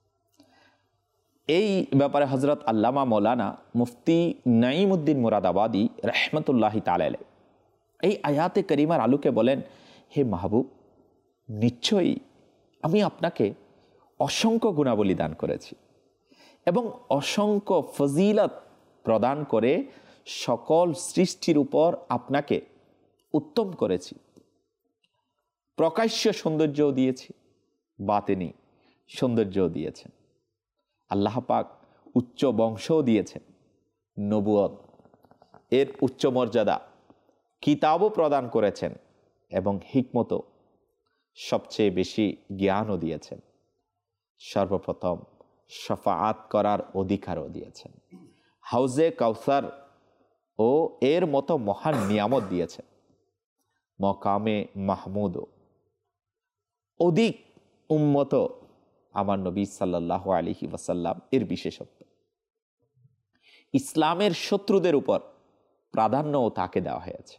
এই ব্যাপারে হজরত আল্লামা মৌলানা মুফতি নাঈমউদ্দিন মুরাদাবাদী রহমতুল্লাহি তাআলা আলাইহি এই আয়াতে করিমার আলোকে বলেন, হে মাহবুব, নিশ্চয়ই আমি আপনাকে অসংখ্য গুণাবলী দান করেছি এবং অসংখ্য ফজিলত প্রদান করে সকল সৃষ্টির উপর আপনাকে উত্তম করেছি। প্রকাশ্য সৌন্দর্যও দিয়েছি, বাতেনি সৌন্দর্যও দিয়েছেন। আল্লাহ পাক উচ্চ বংশও দিয়েছেন, নবুয়ত এর উচ্চ মর্যাদা, কিতাবও প্রদান করেছেন এবং হিকমতও সবচেয়ে বেশি জ্ঞানও দিয়েছেন। সর্বপ্রথম শফাআত করার অধিকারও দিয়েছেন। হাউজে কাউসার ও এর মতো মহান নিয়ামত দিয়েছেন। মকামে মাহমুদও অধিক উম্মত আমার নবী সাল্লাল্লাহু আলাইহি ওয়াসাল্লাম এর বিশেষত্ব। ইসলামের শত্রুদের উপর প্রাধান্যও তাকে দেওয়া হয়েছে,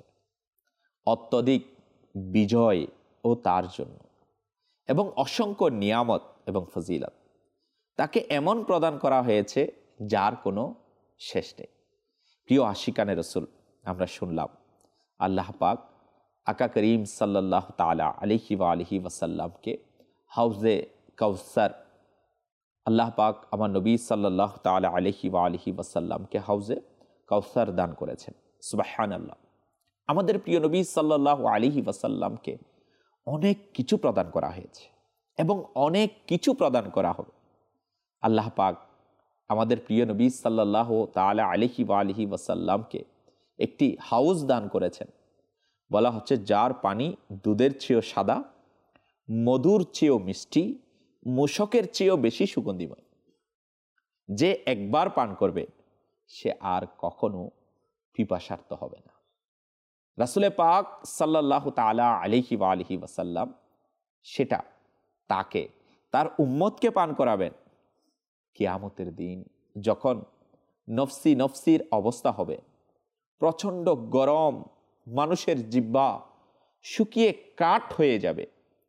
অত্যধিক বিজয় ও তার জন্য, এবং অসংখ্য নিয়ামত এবং ফজিলত তাকে এমন প্রদান করা হয়েছে যার কোনো শেষ নেই। প্রিয় আশিকানে রসুল, আমরা শুনলাম আল্লাহ পাক আকা করিম সাল্লাল্লাহু তাআলা আলাইহি ওয়া আলিহি ওয়াসাল্লামকে হাউজে কাউসার, আল্লাহ পাক আমার নবী সাল্লাল্লাহু তাআলা আলাইহি ওয়া আলিহি ওয়াসাল্লামকে হাউজে কাউসার দান করেছেন। সুবহানাল্লাহ। আমাদের প্রিয় নবী সাল্লাল্লাহু আলাইহি ওয়াসাল্লামকে অনেক কিছু প্রদান করা হয়েছে এবং অনেক কিছু প্রদান করা হবে। আল্লাহ পাক আমাদের প্রিয় নবী সাল্লাল্লাহু তাআলা আলাইহি ওয়া আলিহি ওয়াসাল্লামকে একটি হাউজ দান করেছেন, বলা হচ্ছে যার পানি দুধের চেয়েও সাদা, মধুর চেয়েও মিষ্টি, মূষকের চেয়েও বেশি সুগন্ধিময়। যে একবার পান করবে সে আর কখনো পিপাসার্ত হবে না। রাসূলে পাক সাল্লাল্লাহু তাআলা আলাইহি ওয়া আলিহি ওয়াসাল্লাম সেটা তাকে, তার উম্মতকে পান করাবেন কিয়ামতের দিন, যখন নফসি নফসির অবস্থা হবে, প্রচণ্ড গরম, মানুষের জিহ্বা শুকিয়ে কাঠ হয়ে যাবে।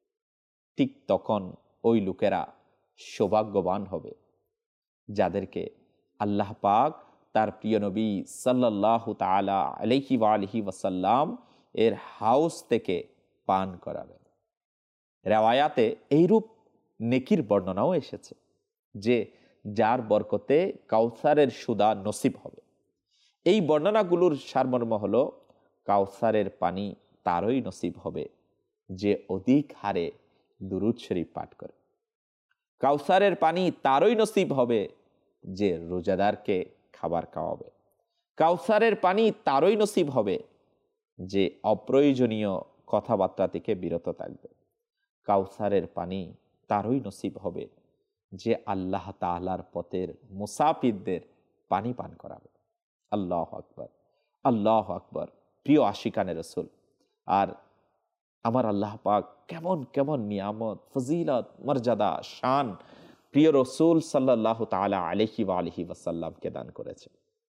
ঠিক তখন ওই লোকেরা সৌভাগ্যবান হবে যাদেরকে আল্লাহ পাক তার প্রিয় নবী সাল্লাল্লাহু তাআলা আলাইহি ওয়া আলিহি ওয়াসাল্লাম এর হাউস থেকে পান করাবেন। রিওয়ায়াতে এইরূপ নেকির বর্ণনাও এসেছে যে যার বরকতে কাউসারের সুদা নসিব হবে। এই বর্ণনাগুলোর সারমর্ম হলো কাউসারের পানি তারই নসিব হবে যে অধিক হারে দুরূদ শরীফ পাঠ করে। কাউসারের পানি তারই নসিব হবে যে রোজাদারকে খাবার খাওয়াবে। কাউসারের পানি তারই নসিব হবে যে অপ্রয়োজনীয় কথাবার্তা থেকে বিরত থাকবে। কাউসারের পানি তারই নসিব হবে যে আল্লাহ তাআলার পথের মুসাফিরদের পানি পান করাবে। আল্লাহু আকবার, আল্লাহু আকবার। প্রিয় আশিকানে রসুল, আর আমার আল্লাহ পাক কেমন কেমন নিয়ামত, ফজিলত, মর্যাদা, শান প্রিয় রসুল সাল্লাল্লাহু তাআলা আলাইহি ওয়া আলিহি ওয়াসাল্লামকে দান করেছে।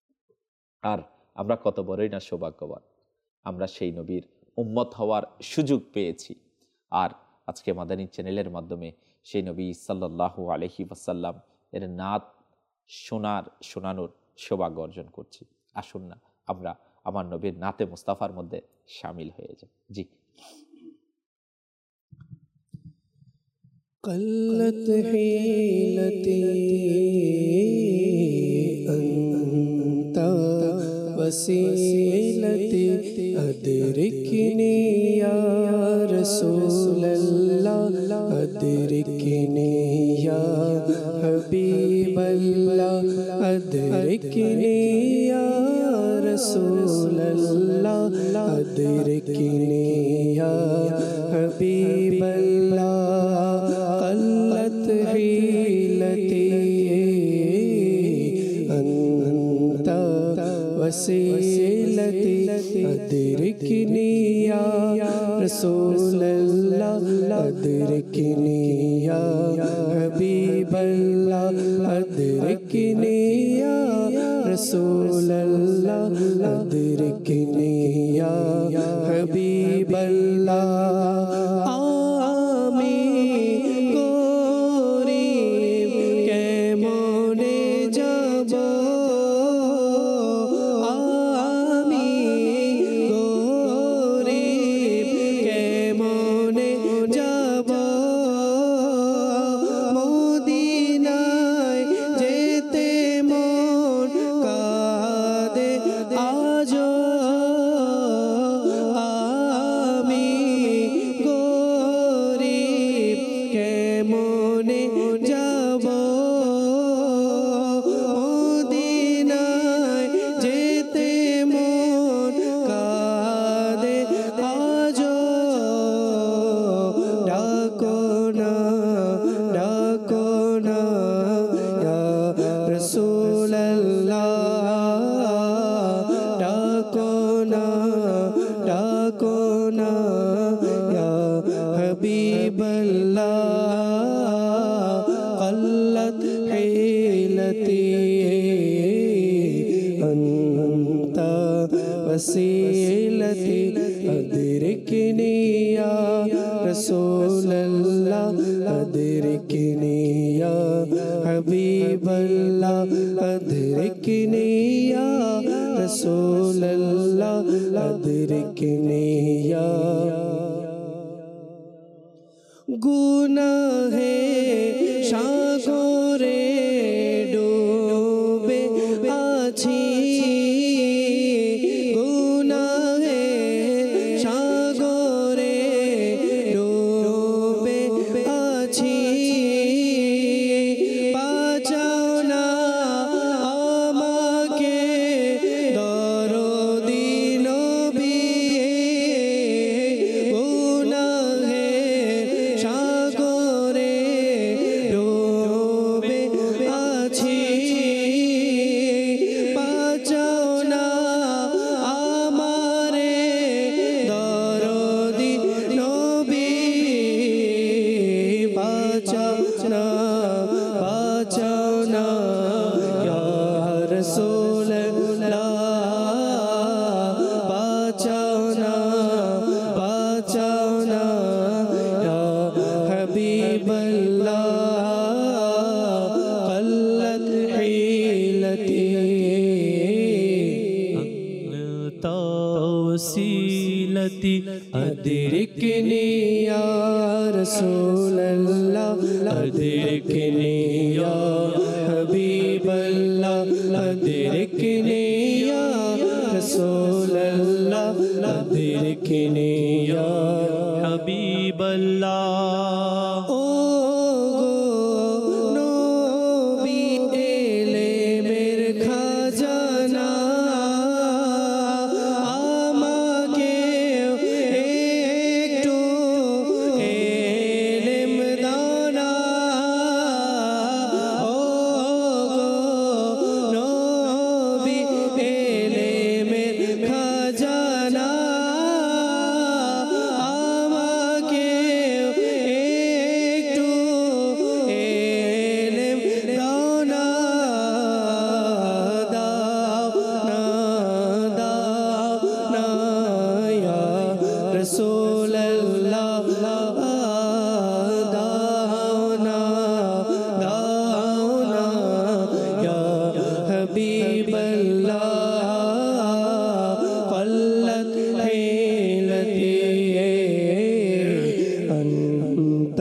আর আমরা কত বড়ই না সৌভাগ্যবান, আমরা সেই নবীর উম্মত হওয়ার সুযোগ পেয়েছি। আর আজকে মাদানী চ্যানেলের মাধ্যমে সেই নবী সাল্লাল্লাহু আলাইহি ওয়াসাল্লাম এর নাত শোনার শোনানোর সৌভাগ্য অর্জন করছি। আসুন না আমরা আমার নবীর নাতে মুস্তাফার মধ্যে শামিল হয়ে যাই। জি। قلت حيلتي أنت وسيلتي أدركني يا رسول الله أدركني يا حبيب الله أدركني يا رسول الله أدركني يا حبيب الله قلت حيلتي أنت وسيلتي أدركني يا رسول الله أدركني يا حبيب الله أدركني يا رسول الله أدركني يا حبيب الله वसीलती अदरिकनी या रसूल अल्लाह अदरिकनी या हबीब अल्लाह अदरिकनी या रसूल अल्लाह अदरिकनी या गुनाहे सागरे डूबे आছি गुनाहे सागरे डूबे आছি বাঁচাও না আমাকে দরদি নবী গুনাহে সাগরে ডুবে আছি বাঁচাও না আমারে দরদি নবী বাঁচাও না বাঁচাও না ইয়া রাসূলুল্লাহ বাঁচাও না বাঁচাও না ইয়া হাবিবাল্লাহ قلت حيلتي أنت وسيلتي أدركني يا رسول الله أدركني يا حبيب الله أدركني يا رسول الله أدركني يا حبيب الله ও গো নবী এলেমের খাজানা আমাকে একটু এলেম দাও না ও গো নবী এলেমের খাজানা আমাকে একটু এলেম দাও না দাও না দাও না ইয়া রাসূলুল্লাহ দাও না দাও না ইয়া হাবিবাল্লাহ قلت حيلتي أنت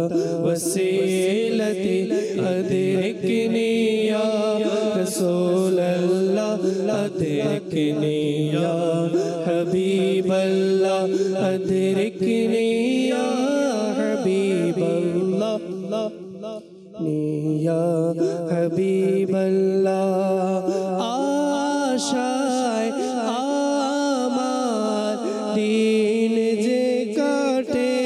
وسيلتي أدركني يا رسول الله أدركني يا حبيب الله أدركني يا حبيب الله يا حبيب الله আশায় আমার দিন যে কাটে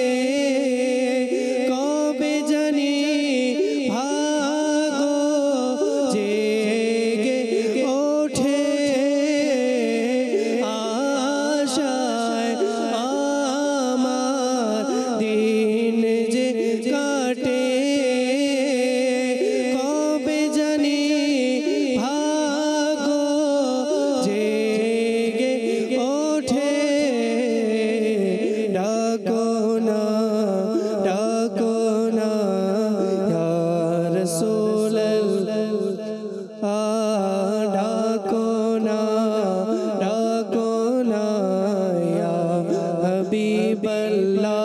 কবে জানি ভাগো জেগে ওঠে আশায় আমার দিন যে কাটে কবে জানি ভাগো জেগে ওঠে ডাকো না ডাকো না ইয়া রাসূলুল্লাহ ডাকো না ডাকো না ইয়া হাবিবাল্লাহ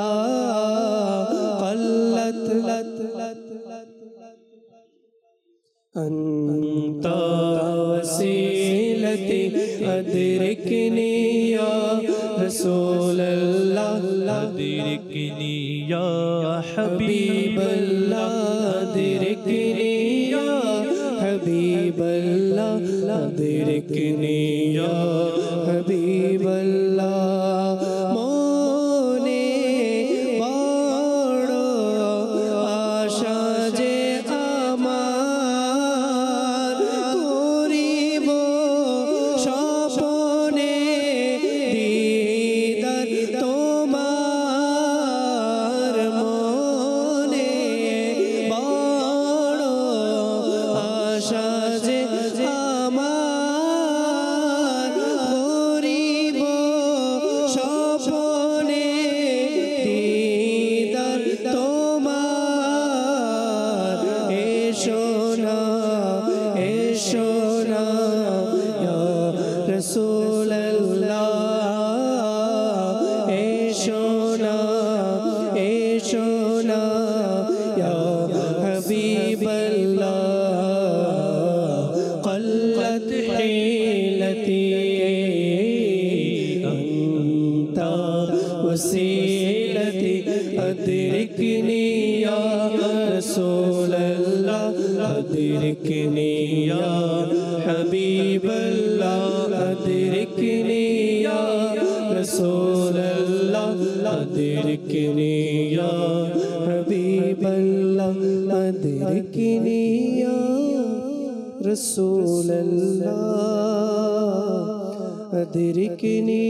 قلت أنت وسيلتي أدركني يا رسول الله أدركني يا حبيب حبيب الله أدركني يا حبيب الله أدركني يا حبيب الله মনে বড় আশা যে আমার করিব স্বপনে দিদার তোমার মনে বড় আশা যে আমার রসুল্লাহ এসো না এসো না ইয়া হাবিবাল্লাহ قلت حيلتي أنت وسيلتي أدركني يا رسول الله أدركني يا حبيب الله أدركني يا رسول الله أدركني يا حبيب الله أدركني يا رسول الله أدركني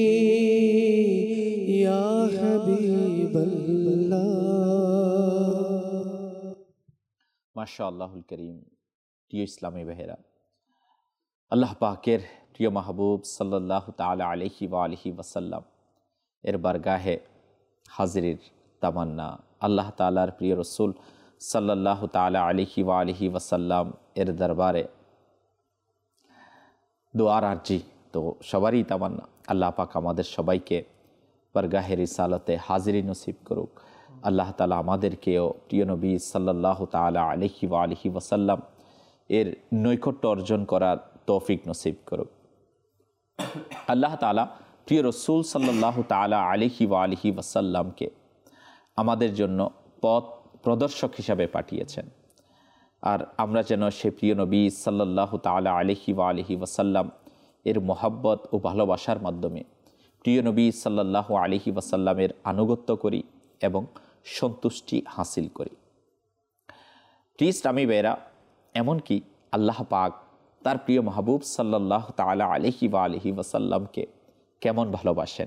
يا حبيب الله মাশাআল্লাহুল করিম। প্রিয় ইসলামী ভাইয়েরা, আল্লাহ পাকের প্রিয় মাহবুব সাল্লাল্লাহু তাআলা আলাইহি ওয়া আলিহি ওয়াসাল্লাম এর বারগাহে হাজিরের তামান্না, আল্লাহ তাআলার প্রিয় রসুল সাল্লাল্লাহু তাআলা আলাইহি ওয়া আলিহি ওয়াসাল্লাম এর দরবারে দোয়ার আরজি তো সবারই তামান্না আল্লাহ পাক আমাদের সবাইকে বারগাহে রিসালতে হাজিরি নসিব করুক। আল্লাহ তাআলা আমাদেরকেও প্রিয় নবী সাল্লাল্লাহু তাআলা আলাইহি ওয়া আলিহি ওয়াসাল্লাম এর নৈকট্য অর্জন করার তৌফিক নসিব করুক। আল্লাহ তাআলা প্রিয় রসুল সাল্লাল্লাহু তাআলা আলাইহি ওয়া আলিহি ওয়াসাল্লামকে আমাদের জন্য পথ প্রদর্শক হিসাবে পাঠিয়েছেন। আর আমরা যেন সে প্রিয় নবী সাল্লাল্লাহু তাআলা আলাইহি ওয়া আলিহি ওয়াসাল্লাম এর মহব্বত ও ভালোবাসার মাধ্যমে প্রিয় নবী সাল্লাল্লাহু আলাইহি ওয়াসাল্লামের আনুগত্য করি এবং সন্তুষ্টি হাসিল করি। প্রিয় ইসলামী ভাইয়েরা, এমনকি আল্লাহ পাক তার প্রিয় মাহবুব সাল্লাল্লাহু তাআলা আলাইহি ওয়া আলিহি ওয়াসাল্লামকে কেমন ভালোবাসেন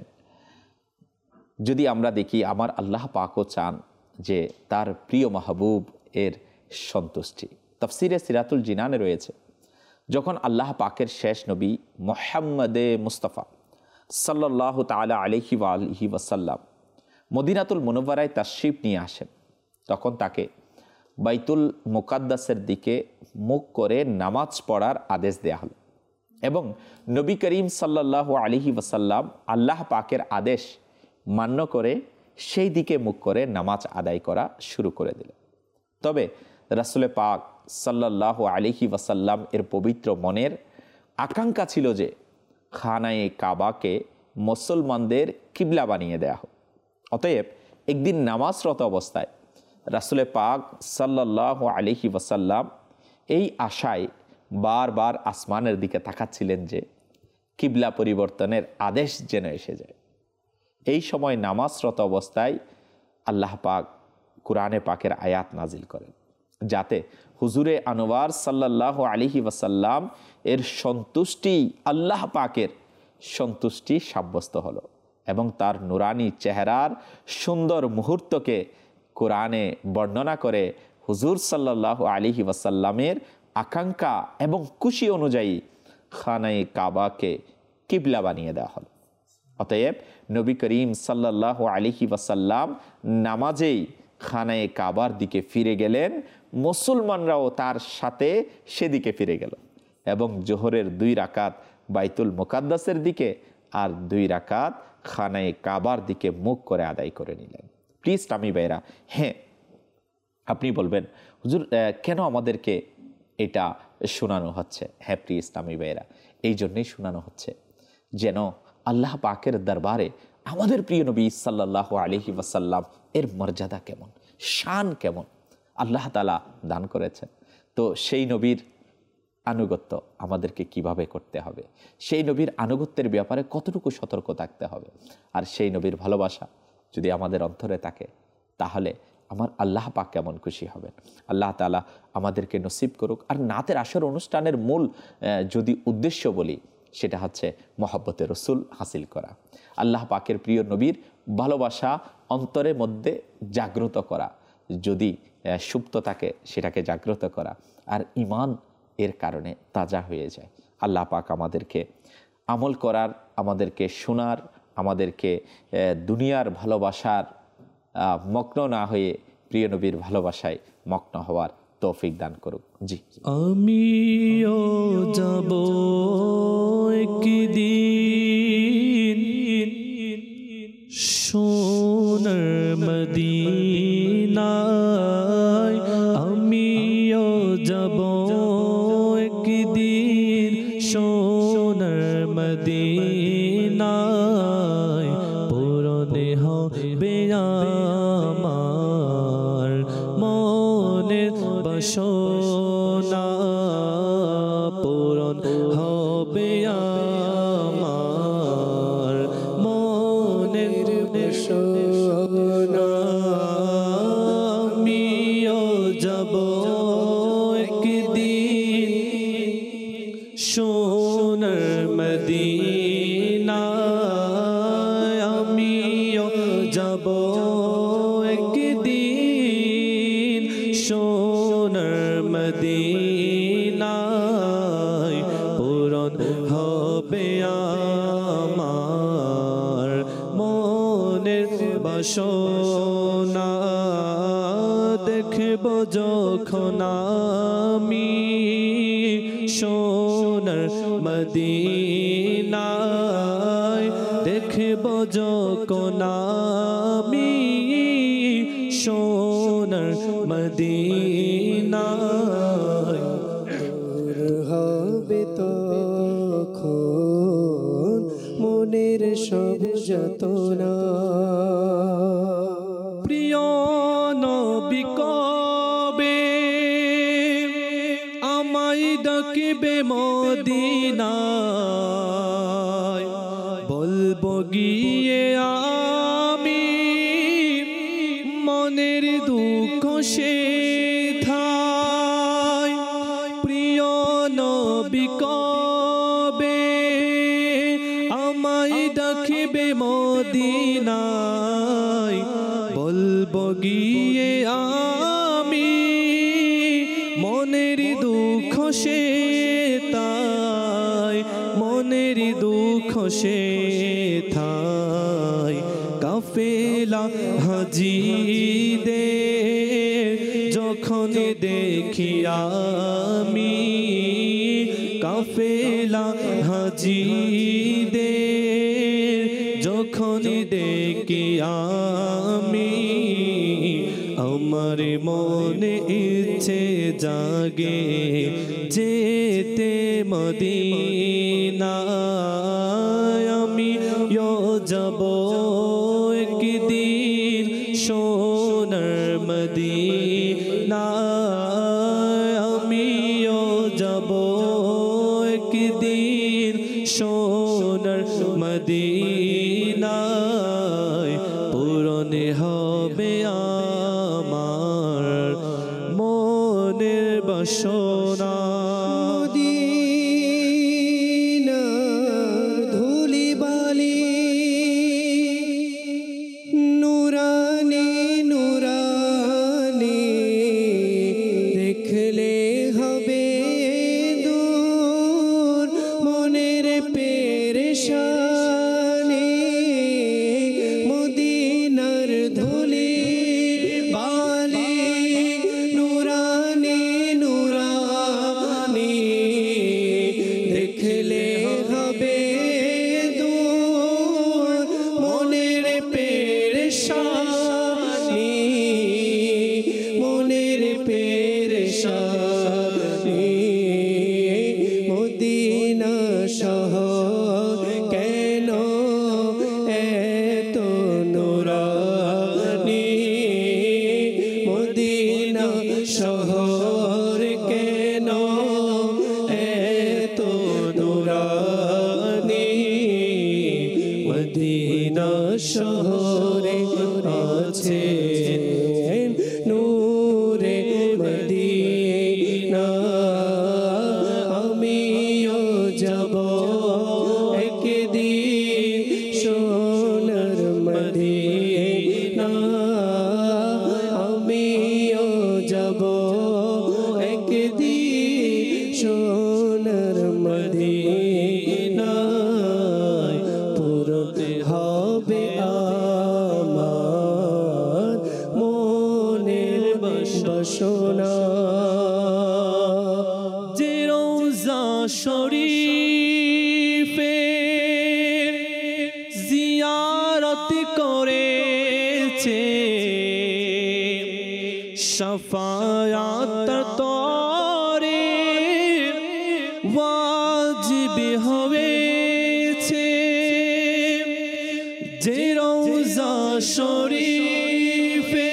যদি আমরা দেখি, আমার আল্লাহ পাকও চান যে তার প্রিয় মাহবুব এর সন্তুষ্টি। তাফসিরে সিরাতুল জিনানে রয়েছে, যখন আল্লাহ পাকের শেষ নবী মুহাম্মদে মুস্তাফা সাল্লাল্লাহু তাআলা আলাইহি ওয়া আলিহি ওয়াসাল্লাম মদিনাতুল মুনাওয়ারায় তাশরিফ নিয়ে আসেন, তখন তাকে বাইতুল মুকাদ্দাসের দিকে মুখ করে নামাজ পড়ার আদেশ দেয়া হলো এবং নবী করিম সাল্লাল্লাহু আলাইহি ওয়াসাল্লাম আল্লাহ পাকের আদেশ মান্য করে সেই দিকে মুখ করে নামাজ আদায় করা শুরু করে দিলেন। তবে রাসূল পাক সাল্লাল্লাহু আলাইহি ওয়াসাল্লাম এর পবিত্র মনের আকাঙ্ক্ষা ছিল যে খানায়ে কাবাকে মুসলমানদের কিবলা বানিয়ে দেয়া হোক। অতএব একদিন নামাজরত অবস্থায় রাসূল পাক সাল্লাল্লাহু আলাইহি ওয়াসাল্লাম এই আশায় বারবার আসমানের দিকে তাকাচ্ছিলেন যে কিবলা পরিবর্তনের আদেশ যেন এসে যায়। এই সময় নামাজরত অবস্থায় আল্লাহ পাক কুরআনে পাকের আয়াত নাজিল করেন, যাতে হুজুরে আনোয়ার সাল্লাল্লাহু আলাইহি ওয়াসাল্লাম এর সন্তুষ্টি আল্লাহ পাকের সন্তুষ্টি সাব্যস্ত হলো এবং তার নুরানি চেহারার সুন্দর মুহূর্তকে কোরআনে বর্ণনা করে হুজুর সাল্লাল্লাহু আলাইহি ওয়াসাল্লামের আকাঙ্ক্ষা এবং খুশি অনুযায়ী খানায়ে কাবাকে কিবলা বানিয়ে দেওয়া হলো। অতএব নবী করিম সাল্লাল্লাহু আলাইহি ওয়াসাল্লাম নামাজেই খানায়ে কাবার দিকে ফিরে গেলেন, মুসলমানরাও তার সাথে সেদিকে ফিরে গেল এবং জোহরের দুই রাকাত বাইতুল মুকাদ্দাসের দিকে আর দুই রাকাত খানায়ে কাবার দিকে মুখ করে আদায় করে নিলেন। প্লিজ ইসলামী ভাইরা, হ্যাঁ আপনি বলবেন হুজুর কেন আমাদেরকে এটা শোনানো হচ্ছে? হ্যাঁ প্রিয় ইসলামী ভাইরা, এই জন্যই শোনানো হচ্ছে যেন আল্লাহ পাকের দরবারে আমাদের প্রিয় নবী সাল্লাল্লাহু আলাইহি ওয়াসাল্লাম এর মর্যাদা কেমন, শান কেমন আল্লাহ তাআলা দান করেছেন। তো সেই নবীর আনুগত্য আমাদেরকে কিভাবে করতে হবে, সেই নবীর আনুগত্যের ব্যাপারে কতটুকু সতর্ক থাকতে হবে, আর সেই নবীর ভালোবাসা যদি আমাদের অন্তরে থাকে তাহলে আমার আল্লাহ পাক কেমন খুশি হবেন। আল্লাহ তাআলা আমাদেরকে নসিব করুক। আর নাতের আসর অনুষ্ঠানের মূল যদি উদ্দেশ্য বলি, সেটা হচ্ছে মহব্বতে রসুল হাসিল করা, আল্লাহ পাকের প্রিয় নবীর ভালোবাসা অন্তরের মধ্যে জাগ্রত করা, যদি সুপ্ত থাকে সেটাকে জাগ্রত করা, আর ঈমান এর কারণে তাজা হয়ে যায়। আল্লাহ পাক আমাদেরকে আমল করার, আমাদেরকে শোনার, আমাদেরকে দুনিয়ার ভালোবাসার মগ্ন না হয়ে প্রিয় নবীর ভালোবাসায় মগ্ন হওয়ার তৌফিক দান করুক। জি, আমিও যাব একদিন মদিনায় পূরণে হবে আমার মনের বাসনা পূরণ হবে আমার মনের বাসনা আমিও যাব একদিন সোনার মদিনায় আমিও যাব একদিন সোনার মদিনায় পূরণ হবে আমার মনের বাসনা দেখব যখন আমি সোনার মদিনায় দেখব যখন আমি সোনার মদিনায় হবে তখন মনের সব যাতনা প্রিয় নবী কবে আমায় ডাকিবে মদিনায় বলবো গিয়ে আমি মনের দুঃখ সেথায় প্রিয় নবী কবে আমায় ডাকিবে মদিনায় বলবো গিয়ে আমি মনের দুঃখ সেথায় মনের দুঃখ সেথায় কাফেলা হাজিদের যখন দেখি আমি কাফেলা হাজিদের যখন দেখি আমি আমার মনে ইচ্ছে জাগে যেতে মদিনায় আমি যাব একদিন সোনার মদিনায় আমিও যাব একদিন সোনার মদিনায় পূরণে হবে আমার মনের বাসনা ধুলি বালি নুরানি নুরানি দেখলে হবে দূর মনের পেরেশানি মদিনার ধুলি বালি নুরানি নুরানি দেখলে হবে দূর মনের পেরেশানি মনের পেরেশানি মদিনা শহর কেন এত নুরানি মদিনা শহর কেন এত নুরানি মদিনা শহরে আছে নূরে মদিনা আমিও যাব একদিন সোনার মদিনা আমিও যাব একদিন সোনার মদিনায় পূরণে হবে আমার মনের বাসনা যে রওজা শরীফে জিয়ারত করেছে শাফায়াত তরে ওয়াজিব হবে যে রওজা শরীফে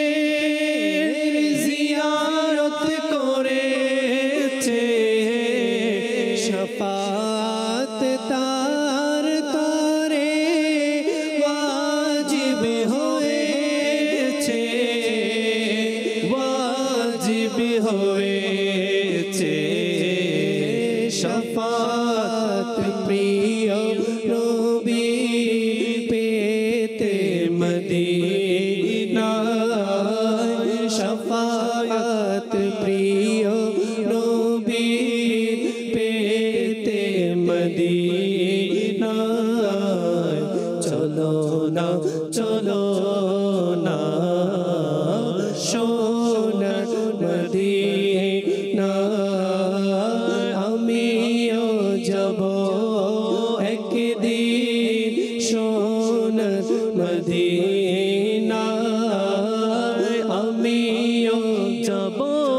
জিয়ারত করেছে শফাত তার তরে ওয়াজিব হয়েছে ওয়াজিব হয়েছে শফাত প্রিয় নবী পেতে মদিনায় শফাত প্রিয় নবী পেতে মদিনায় চলো না চলো না সোনার মদিনায় আমিও যাব একদিন সোনার মদিনায় আমিও যাব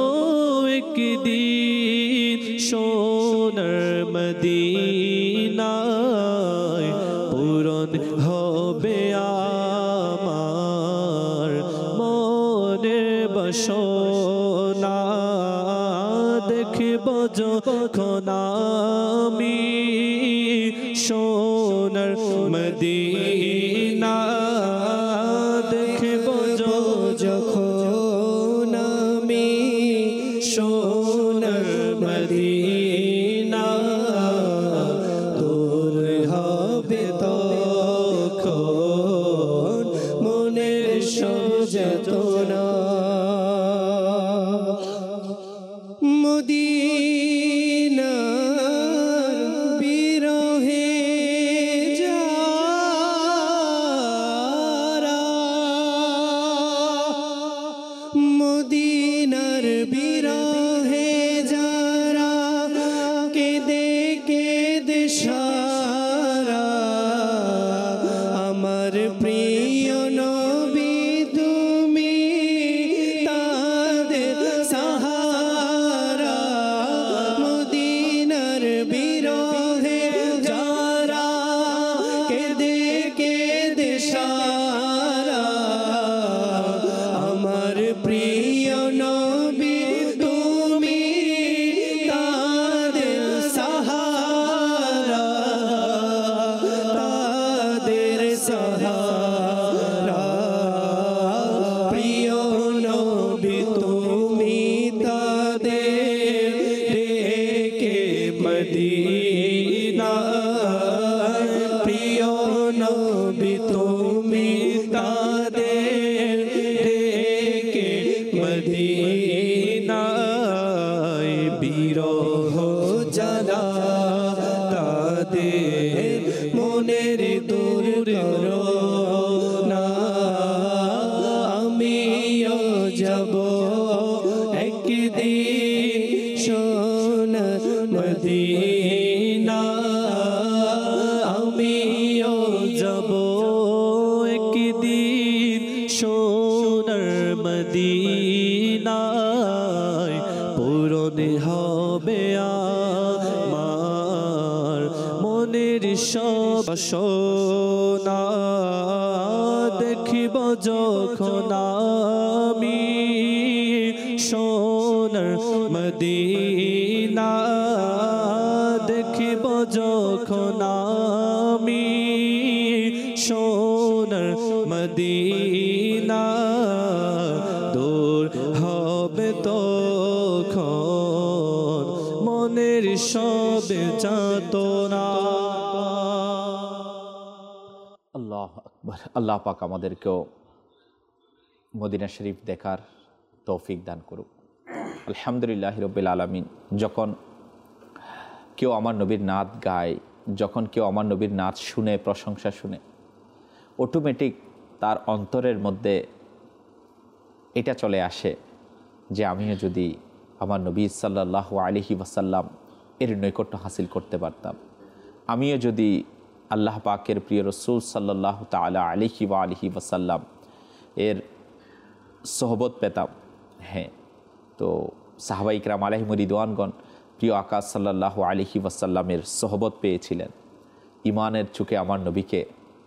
একদিন সোনার মদিনায় পূরণ হবে আমার মনের বাসনা দেখব যখন আমি সোনার মদিনা দেখব যখন আমি সোনার মদিনা দূর হবে তখন মনের সচেতনা মদিনার বিরহে যারা মদিনার বিরহে যারা কেঁদে কেঁদে সারা আমার প্রিয় নবী তুমি তাদের সাহারা মদিনার বিরহে যারা কেঁদে কেঁদে সারা আমার প্রিয় নবী তুমি তাদের সাহারা তাদের সাহারা প্রিয় নবী তুমি তাদের ডেকে মদিনায় প্রিয় নবী তুমি তাদের ডেকে মদিনায় বিরহ জ্বালা তাদের মনের দূর করো না আমিও যাব একদিন সোনার মদিনা আমিও যাব একদিন সোনার মদিনায় পূরণ হবে আমার মনের সব সোনা দেখিব যখন আমি সোনার মদিনা দেখিব যখন আমি সোনার মদিনা দূর হবে তখন মনের সব যাতনা। আল্লাহ আকবার। আল্লাহ পাক আমাদেরকেও মদিনা শরীফ দেখার তৌফিক দান করুক। আলহামদুলিল্লাহ রাব্বিল আলামিন। যখন কেউ আমার নবীর নাত গায়, যখন কেউ আমার নবীর নাত শুনে, প্রশংসা শুনে, অটোমেটিক তার অন্তরের মধ্যে এটা চলে আসে যে আমিও যদি আমার নবী সাল্লাল্লাহু আলাইহি ওয়াসাল্লাম এর নৈকট্য হাসিল করতে পারতাম, আমিও যদি আল্লাহ পাকের প্রিয় রসুল সাল্লাল্লাহু তাআলা আলাইহি ওয়া আলিহি ওয়াসাল্লাম এর সোহবত পেতাম। হ্যাঁ, তো সাহাবা ইকরাম আলাইহিম রিদওয়ানগণ প্রিয় আকাশ সাল্লাল্লাহু আলাইহি ওয়াসাল্লামের সোহবত পেয়েছিলেন। ইমানের চোখে আমার নবীকে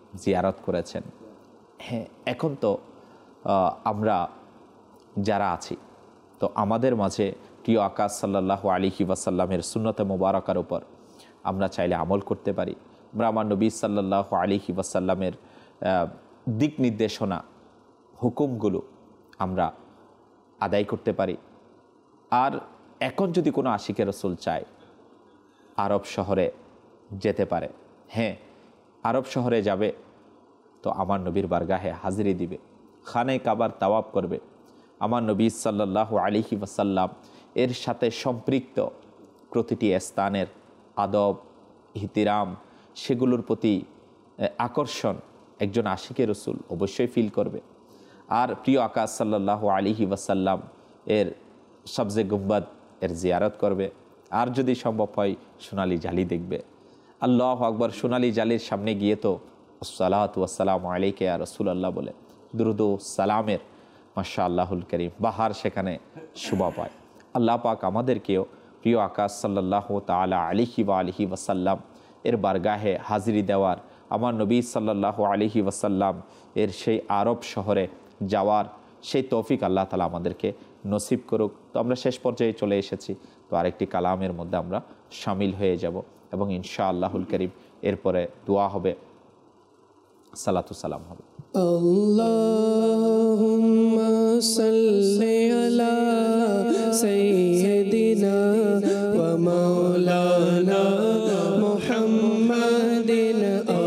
জিয়ারত করেছেন। হ্যাঁ, এখন তো আমরা যারা আছি, তো আমাদের মাঝে প্রিয় আকাশ সাল্লাল্লাহু আলাইহি ওয়াসাল্লামের সুন্নতে মুবারাকার উপর আমরা চাইলে আমল করতে পারি। আমরা আমার নবী সাল্লাল্লাহু আলাইহি ওয়াসাল্লামের দিক নির্দেশনা, হুকুমগুলো আমরা আদায় করতে পারি। আর এখন যদি কোনো আশিকে রসুল চায় আরব শহরে যেতে পারে, হ্যাঁ আরব শহরে যাবে তো আমার নবীর বারগাহে হাজিরি দিবে, খানে কাবার তাওয়াব করবে, আমার নবী সাল্লাল্লাহু আলাইহি ওয়াসাল্লাম এর সাথে সম্পৃক্ত প্রতিটি স্থানের আদব ইহতিরাম সেগুলোর প্রতি আকর্ষণ একজন আশিকে রসুল অবশ্যই ফিল করবে। আর প্রিয় আকাশ সাল্লাল্লাহু আলাইহি ওয়াসাল্লাম এর সবজে গুম্বাদ এর জিয়ারত করবে। আর যদি সম্ভব হয় সোনালি জালি দেখবে। আল্লাহু আকবার, সোনালি জালির সামনে গিয়ে তো আসসালাতু ওয়াসসালামু আলাইকা ইয়া রাসূলুল্লাহ বলে দুরুদ ও সালামের মাশাআল্লাহুল কারীম বাহার সেখানে শোভা পায়। আল্লাহ পাক আমাদেরকেও প্রিয় আকাশ সাল্লাল্লাহু তাআলা আলাইহি ওয়া আলিহি ওয়াসাল্লাম এর বারগাহে হাজিরি দেওয়ার, আমার নবী সাল্লাল্লাহু আলাইহি ওয়াসাল্লাম এর সেই আরব শহরে যাওয়ার সেই তৌফিক আল্লাহ তাআলা আমাদেরকে নসিব করুক। তো আমরা শেষ পর্যায়ে চলে এসেছি, তো আরেকটি কালামের মধ্যে আমরা শামিল হয়ে যাব এবং ইনশাআল্লাহুল কারীম এরপরে দোয়া হবে, সালাতু সালাম হবে। আল্লাহুম্মা সাল্লি আলা সাইয়্যিদিনা ওয়া মাওলানা মুহাম্মাদিন।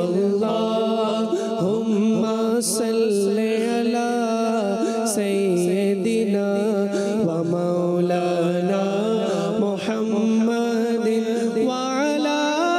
আল্লাহুম্মা সাল্লি আলা সাইয়্যিদিনা ওয়া মাওলানা মুহাম্মাদিন ওয়া আলা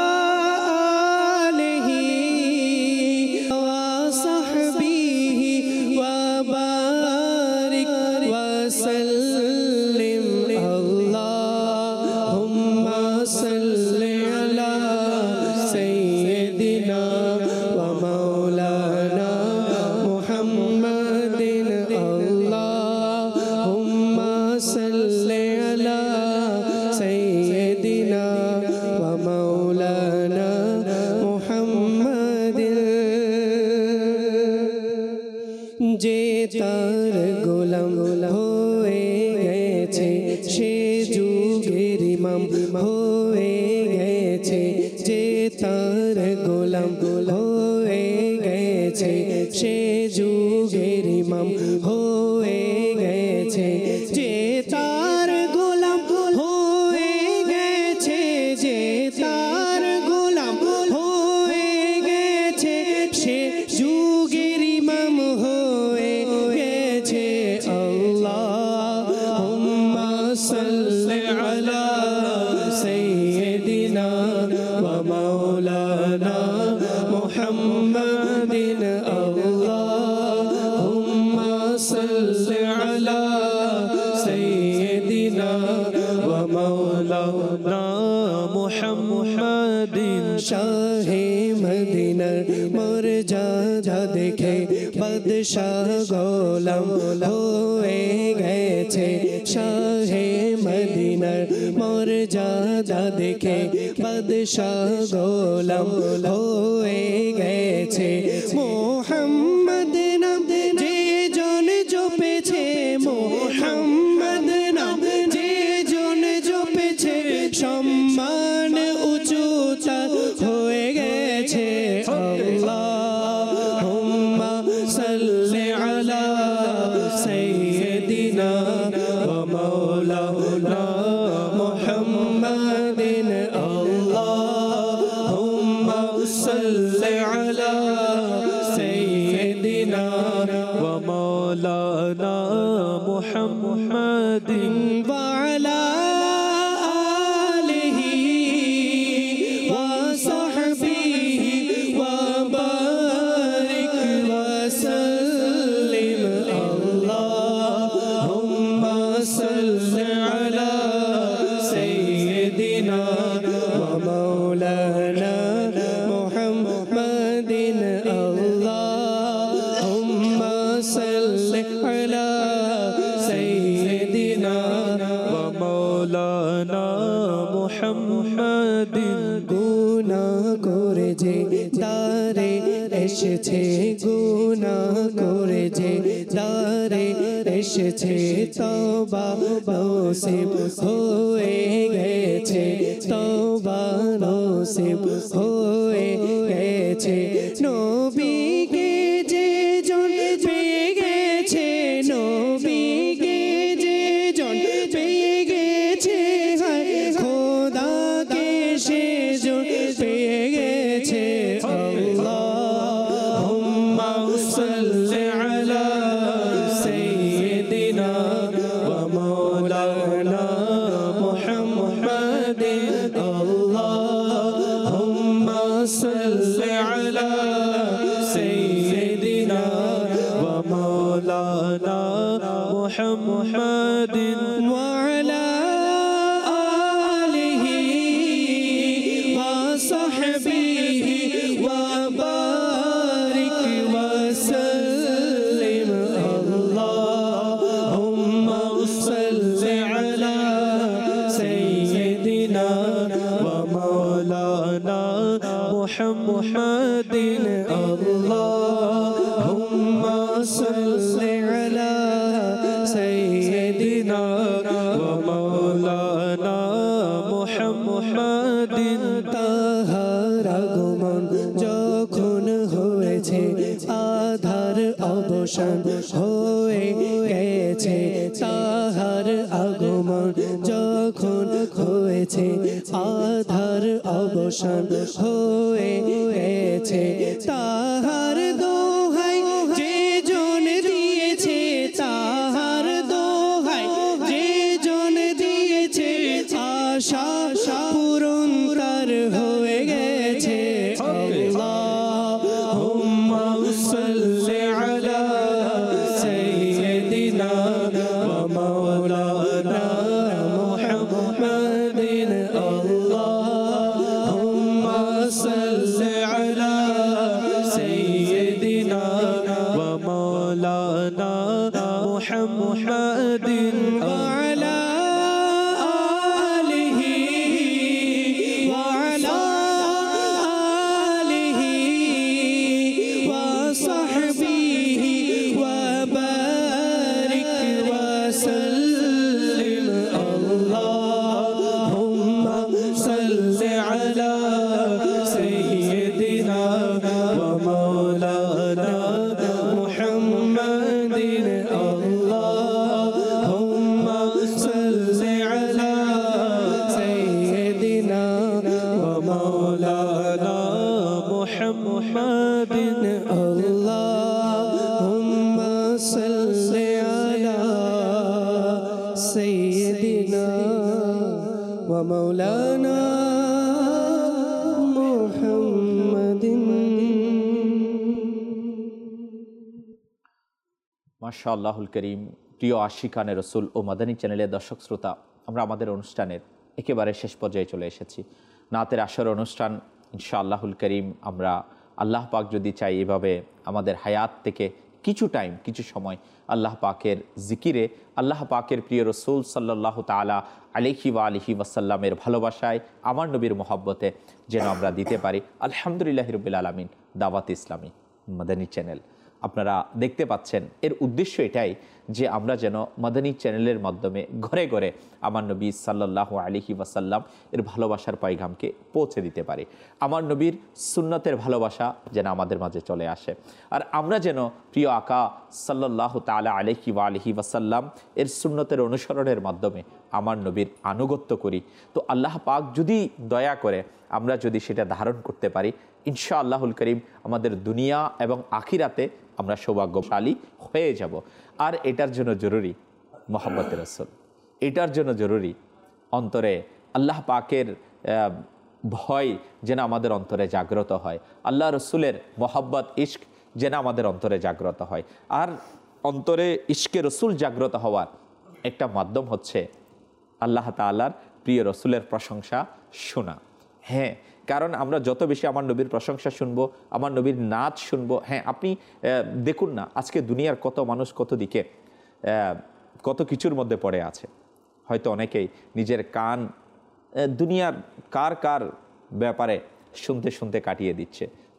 যে তার গোলাম হয়ে গেছে, সে যুগের ইমাম হয়ে গেছে। যে তার গোলাম হয়ে গেছে, সে যুগের ইমাম হয়ে গেছে। যে তার গোলাম হয়ে গেছে, যে তার গোলাম হয়ে গেছে, সে যুগের ইমাম হয়ে গেছে। আল্লাহুম্মা সাল্লি আলা সাইয়্যিদিনা ওয়া মাওলানা মুহাম্মাদিন। আল্লাহুম্মা সাল্লি আলা সাইয়্যিদিনা ওয়া মাওলানা মুহাম্মাদিন। শাহে মদিনার মর্যাদা দেখে বাদশাহ গোলাম হয়ে গেছে। শাহে মদিনার মর্যাদা দেখে বাদশাহ গোলাম হয়ে গেছে। মোহাম্মদ নাম যে জন জপেছে, মোহাম্মদ নাম যে জন জপেছে, সম্মান উচ্চতা হয়ে গেছে। আল্লাহুম্মা সাল্লি আলা সাইয়্যিদিনা ওয়া মাওলানা মুহাম্মাদিন। আল্লাহুম্মা সাল্লি আলা সাইয়্যিদিনা ওয়া মাওলানা মুহাম্মাদিন ওয়া আলা মুহাম্মাদিন। গুনাহ করে যে দারে এসেছে গুনাহ করে যে দারে এসেছে তওবা নসিব হয়ে গেছে তওবা নসিব হয়ে গেছে নবীকে যে জন পেয়ে গেছে নবীকে যে জন পেয়ে গেছে খোদাকে সে জন পেয়ে গেছে আল্লাহুম্মা সাল্লি আলা সাইয়্যিদিনা ওয়া মাওলানা মুহাম্মাদিন আল্লাহুম্মা সাল্লি আলা সাইয়্যিদিনা ওয়া মাওলানা মুহাম্মাদিন ওয়া আলা আলিহি ওয়া সাহবিহি ওয়া বারিক ওয়া সাল্লিম আল্লাহুম্মা সাল্লি আলা সাইয়্যিদিনা ওয়া মাওলানা মুহাম্মাদিন আল্লাহুম্মা সাল্লি আলা সাইয়্যিদিনা ওয়া মাওলানা মুহাম্মাদিন তাহার আগমন যখন হয়েছে আধার অবসান হয়ে গেছে তাহার আগমন যখন হয়েছে আধার অবসান হয়ে গেছে তাহার দোহাই যে জন দিয়েছে তাহার দোহাই যে জন দিয়েছে আশা পূরণ তার হয়ে গেছে আল্লাহুম্মা সাল্লি আলা সাইয়্যিদিনা ওয়া মাওলানা মুহাম্মাদিন আল্লাহুম্মা সাল্লি আলা সাইয়্যিদিনা ওয়া মাওলানা মুহাম্মাদিন ওয়া আলা আলিহি ওয়া আলা আলিহি ওয়া সাহবিহি ওয়া বারিক ওয়া সাল্লিম আল্লাহুম্মা সাল্লি আলা সাইয়্যিদিনা ওয়া মাওলানা মুহাম্মাদিন আল্লাহুম্মা সাল্লি আলা সাইয়্যিদিনা ওয়া মাওলানা মুহাম্মাদিন আল্লাহুম্মা সাল্লি আলা সাইয়্যিদিনা ওয়া মাওলানা মুহাম্মাদিন। মাশাআল্লাহুল করিম। প্রিয় আশিকানে রসুল ও মাদানী চ্যানেলের দর্শক শ্রোতা, আমরা আমাদের অনুষ্ঠানের একেবারে শেষ পর্যায়ে চলে এসেছি। নাতের আসর অনুষ্ঠান ইনশাআল্লাহুল করিম আমরা আল্লাহ পাক যদি চাই এভাবে আমাদের হায়াত থেকে কিছু টাইম কিছু সময় আল্লাহ পাকের জিকিরে আল্লাহ পাকের প্রিয় রসুল সাল্লাল্লাহু তাআলা আলাইহি ওয়া আলিহি ওয়াসাল্লামের ভালোবাসায় আমার নবীর মহব্বতে যেন আমরা দিতে পারি। আলহামদুলিল্লাহি রাব্বিল আলামিন দাওয়াত ইসলামী মাদানী চ্যানেল আপনারা দেখতে পাচ্ছেন, এর উদ্দেশ্য এটাই যে আমরা যেন মাদানী চ্যানেলের মাধ্যমে ঘরে ঘরে আমার নবী সাল্লাল্লাহু আলাইহি ওয়াসাল্লাম এর ভালোবাসার পয়গামকে পৌঁছে দিতে পারি। আমার নবীর সুন্নতের ভালোবাসা যেন আমাদের মাঝে চলে আসে, আর আমরা যেন প্রিয় আকা সাল্লাল্লাহু তাআলা আলাইহি ওয়া আলিহি ওয়াসাল্লাম এর সুন্নতের অনুসরণের মাধ্যমে আমার নবীর আনুগত্য করি। তো আল্লাহ পাক যদি দয়া করে আমরা যদি সেটা ধারণ করতে পারি, ইনশাআল্লাহুল করিম আমাদের দুনিয়া এবং আখিরাতে আমরা সৌভাগ্যশালী হয়ে যাব। আর এটার জন্য জরুরি মুহাব্বতে রাসূল, এটার জন্য জরুরি অন্তরে আল্লাহ পাকের ভয় যেন আমাদের অন্তরে জাগ্রত হয়, আল্লাহ রসুলের মোহাব্বত ইশক যেন আমাদের অন্তরে জাগ্রত হয়। আর অন্তরে ইশকে রসুল জাগ্রত হওয়ার একটা মাধ্যম হচ্ছে আল্লাহ তাআলার প্রিয় রসুলের প্রশংসা শোনা। হ্যাঁ, কারণ আমরা যত বেশি আমার নবীর প্রশংসা শুনবো, আমার নবীর নাচ শুনবো, হ্যাঁ আপনি দেখুন না আজকে দুনিয়ার কত মানুষ কত দিকে কত কিছুর মধ্যে পড়ে আছে। হয়তো অনেকেই নিজের কান দুনিয়ার কার কার ব্যাপারে শুনতে শুনতে কাটিয়ে দিচ্ছে।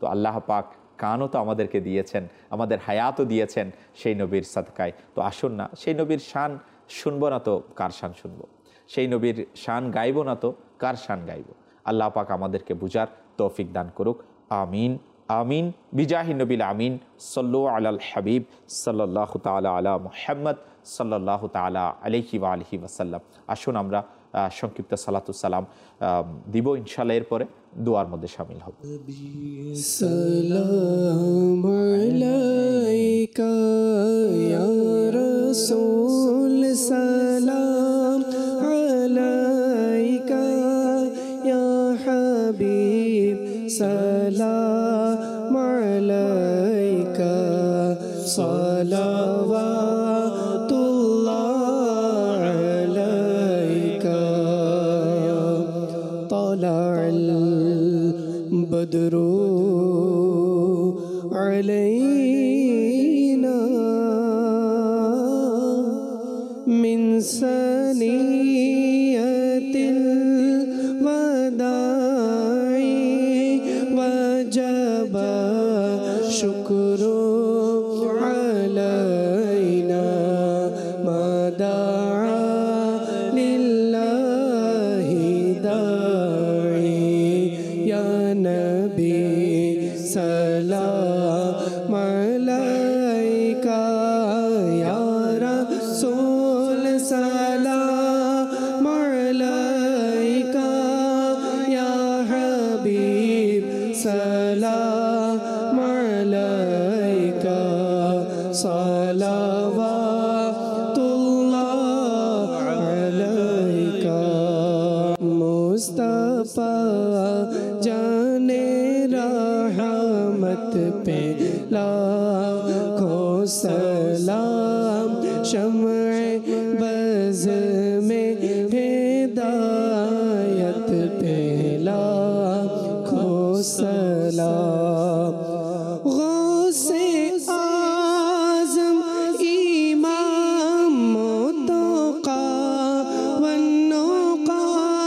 তো আল্লাহ পাক কানও তো আমাদেরকে দিয়েছেন, আমাদের হায়াতও দিয়েছেন সেই নবীর সাদকায়। তো আসুন না, সেই নবীর শান শুনবো না তো কার শান শুনবো, সেই নবীর শান গাইব না তো কার শান গাইব। আল্লাহ পাক আমাদেরকে বুঝার তৌফিক দান করুক, আমিন আমিন বিজাহি নবিল আমিন। সাল্লু আলাল হাবিব সাল্লাল্লাহু তাআলা আলা মুহাম্মদ সাল্লাল্লাহু তাআলা আলাইহি ওয়া আলিহি ওয়াসাল্লাম। আসুন আমরা সংক্ষিপ্ত সালাতুস সালাম দিব, ইনশাআল্লাহ এরপরে দোয়ার মধ্যে শামিল হব। সালাম আলাইকা ইয়া রাসূল, সালাম আলাইকা ইয়া হাবিব, সালাম আলাইকা সালাওয়াতুল্লাহ আলাইকা। তালা'আল বদরু আলাইনা মিন সানিয়াতিল ওয়াদা'i ওয়াজাবা শুকরু আলাইনা মা দা'a লিল্লাহি দা'i। ইয়া নবী সালাম আলাইকা, ইয়া রাসূল সালাম আলাইকা, ইয়া হাবিব সালাম আলাইকা সালাওয়াতুল্লাহ আলাইকা। মুস্তাফা জানে रहमत पे लाखों सलाम, शम्ए बज़ में हिदायत पे लाखों सलाम। गौसे आज़म इमाम मुत्तक़ा वन्नुक़ा,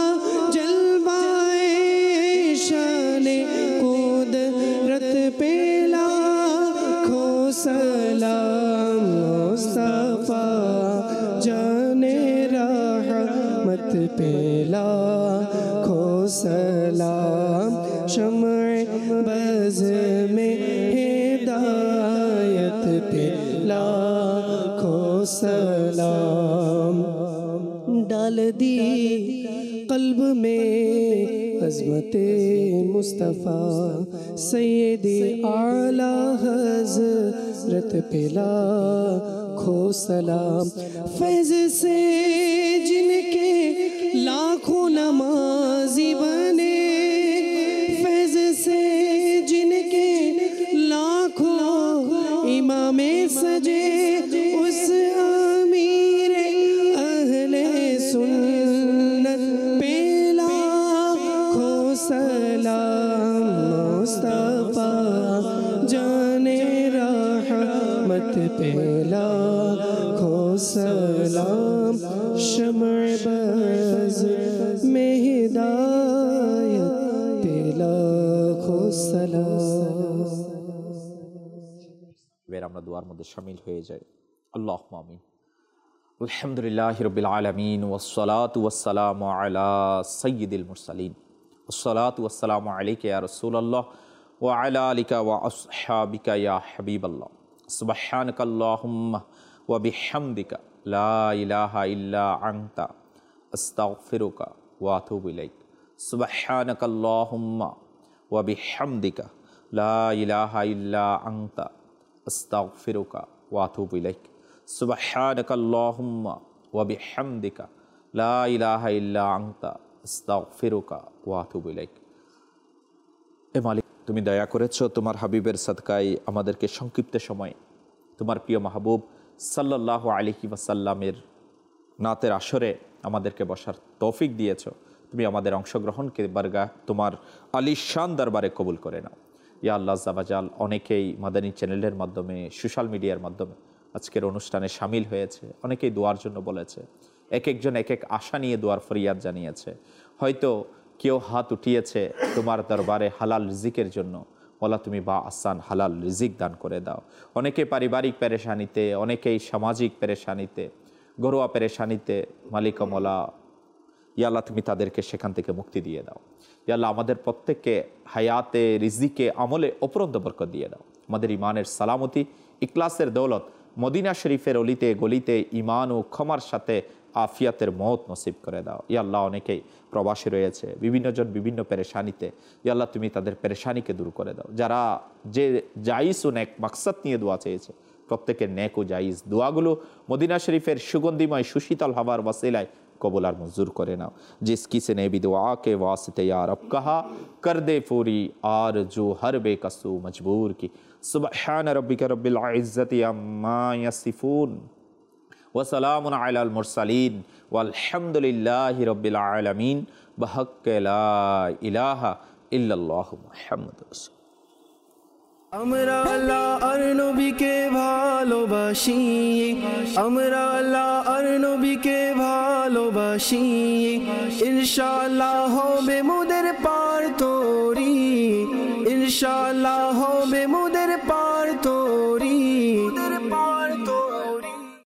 जलवाए शाने कुदरत पे लाखों सलाम। मुस्तफ़ा जाने रहमत पे लाखों सलाम, शम्ए बज़ में हिदायत पे लाखों सलाम। डाल दी कल्ब में अज़मते मुस्तफ़ा, सैयदे आला हज़रत पे लाखों सलाम। फैज़ से जिनके लाखों नमाज़ी बने, फैज़ से जिनके लाखों इमामे सजे, उस अमीर अहले सुन्नत पे लाखों सलाम। मुस्तफ़ा जाने रहमत पे लाखों सलाम, शम्ए बज़ में हिदायत पे लाखों सलाम। এবার আমরা দোয়ার মধ্যে শামিল হয়ে যাই। আল্লাহুম্মা আমিন। আলহামদুলিল্লাহি রাব্বিল আলামিন, ওয়াসসালাতু ওয়াসসালামু আলা সাইয়্যিদিল মুরসালিন, ওয়াসসালাতু ওয়াসসালামু আলাইকা ইয়া রাসূলুল্লাহ ওয়া আলা আলিকা ওয়া আসহাবিকা ইয়া হাবিবাল্লাহ। সুবহানাকাল্লাহুম্মা ওয়া বিহামদিকা লা ইলাহা ইল্লা আনতা আস্তাগফিরুকা ওয়া আতুবু ইলাইক। সুবহানাকাল্লাহুম্মা ওয়া বিহামদিকা লা ইলাহা ইল্লা আনতা আস্তাগফিরুকা ওয়া আতুবু ইলাইক। সুবহানাকাল্লাহুম্মা ওয়া বিহামদিকা লা ইলাহা ইল্লা আনতা আস্তাগফিরুকা ওয়া আতুবু ইলাইক। এ মালিক, তুমি দয়া করেছো তোমার হাবিবের সাদকায় আমাদেরকে সংক্ষিপ্ত সময় তোমার প্রিয় মাহবুব সাল্লাল্লাহু আলাইহি ওয়াসাল্লামের নাতের আসরে আমাদেরকে বসার তৌফিক দিয়েছো। তুমি আমাদের অংশগ্রহণকে বারগাহ তোমার আলিশান দরবারে কবুল করে নাও। ইয়া আল্লাহ আজ্জা ওয়াজাল, অনেকেই মাদানী চ্যানেলের মাধ্যমে, সোশ্যাল মিডিয়ার মাধ্যমে আজকের অনুষ্ঠানে সামিল হয়েছে। অনেকেই দোয়ার জন্য বলেছে, এক একজন এক এক আশা নিয়ে দোয়ার ফরিয়াদ জানিয়েছে। হয়তো কেউ হাত উঠিয়েছে তোমার দরবারে হালাল রিজিকের জন্য, আল্লাহ তুমি বা আসান হালাল রিজিক দান করে দাও। অনেকে পারিবারিক পেরেশানিতে, অনেকেই সামাজিক পেরেশানিতে, ঘরোয়া পেরেশানিতে, মালিক মওলা ইয়া আল্লাহ তুমি তাদেরকে সেখান থেকে মুক্তি দিয়ে দাও। ইয়া আল্লাহ আমাদের প্রত্যেককে হায়াতে, রিজিকে, আমলে অপরন্ত বরকত দিয়ে দাও। আমাদের ইমানের সালামতি, ইখলাসের দৌলত মদিনা শরীফের অলিতে গলিতে ইমান ও ক্ষমার সাথে আফিয়াতের মত নসিব করে দাও। ইয়া আল্লাহ অনেকেই প্রবাসী রয়েছে, বিভিন্ন জন বিভিন্ন পেরেশানিতে, ইয়া আল্লাহ তুমি তাদের পেরেশানিকে দূর করে দাও। যারা যে জাইজ ও নেক মাকসাদ নিয়ে দোয়া চেয়েছে, প্রত্যেকের নেক ও জাইজ দোয়াগুলো মদিনা শরীফের সুগন্ধিময় সুশীতল হাওয়ার ওয়াসিলায় কবুল আর মঞ্জুর করে নাও। जिस किसी ने भी दुआ के वास्ते या रब कहा कर दे पूरी आरज़ू हर बेकसू मजबूर की। सुब्हान रब्बिक रब्बिल इज़्ज़ति अम्मा यसिफून व सलामुन अलल मुरसलीन वल्हम्दुलिल्लाहि रब्बिल आलमीन बहक़्क़ ला इलाहा इल्लल्लाहु मुहम्मदुर रसूल। আমরা আল্লাহ আর নবীকে ভালোবাসি, আমরা আল্লাহ আর নবীকে ভালোবাসি, ইনশাআল্লাহ হবে মোদের পার তরি, ইনশাআল্লাহ হবে মোদের পার তরি।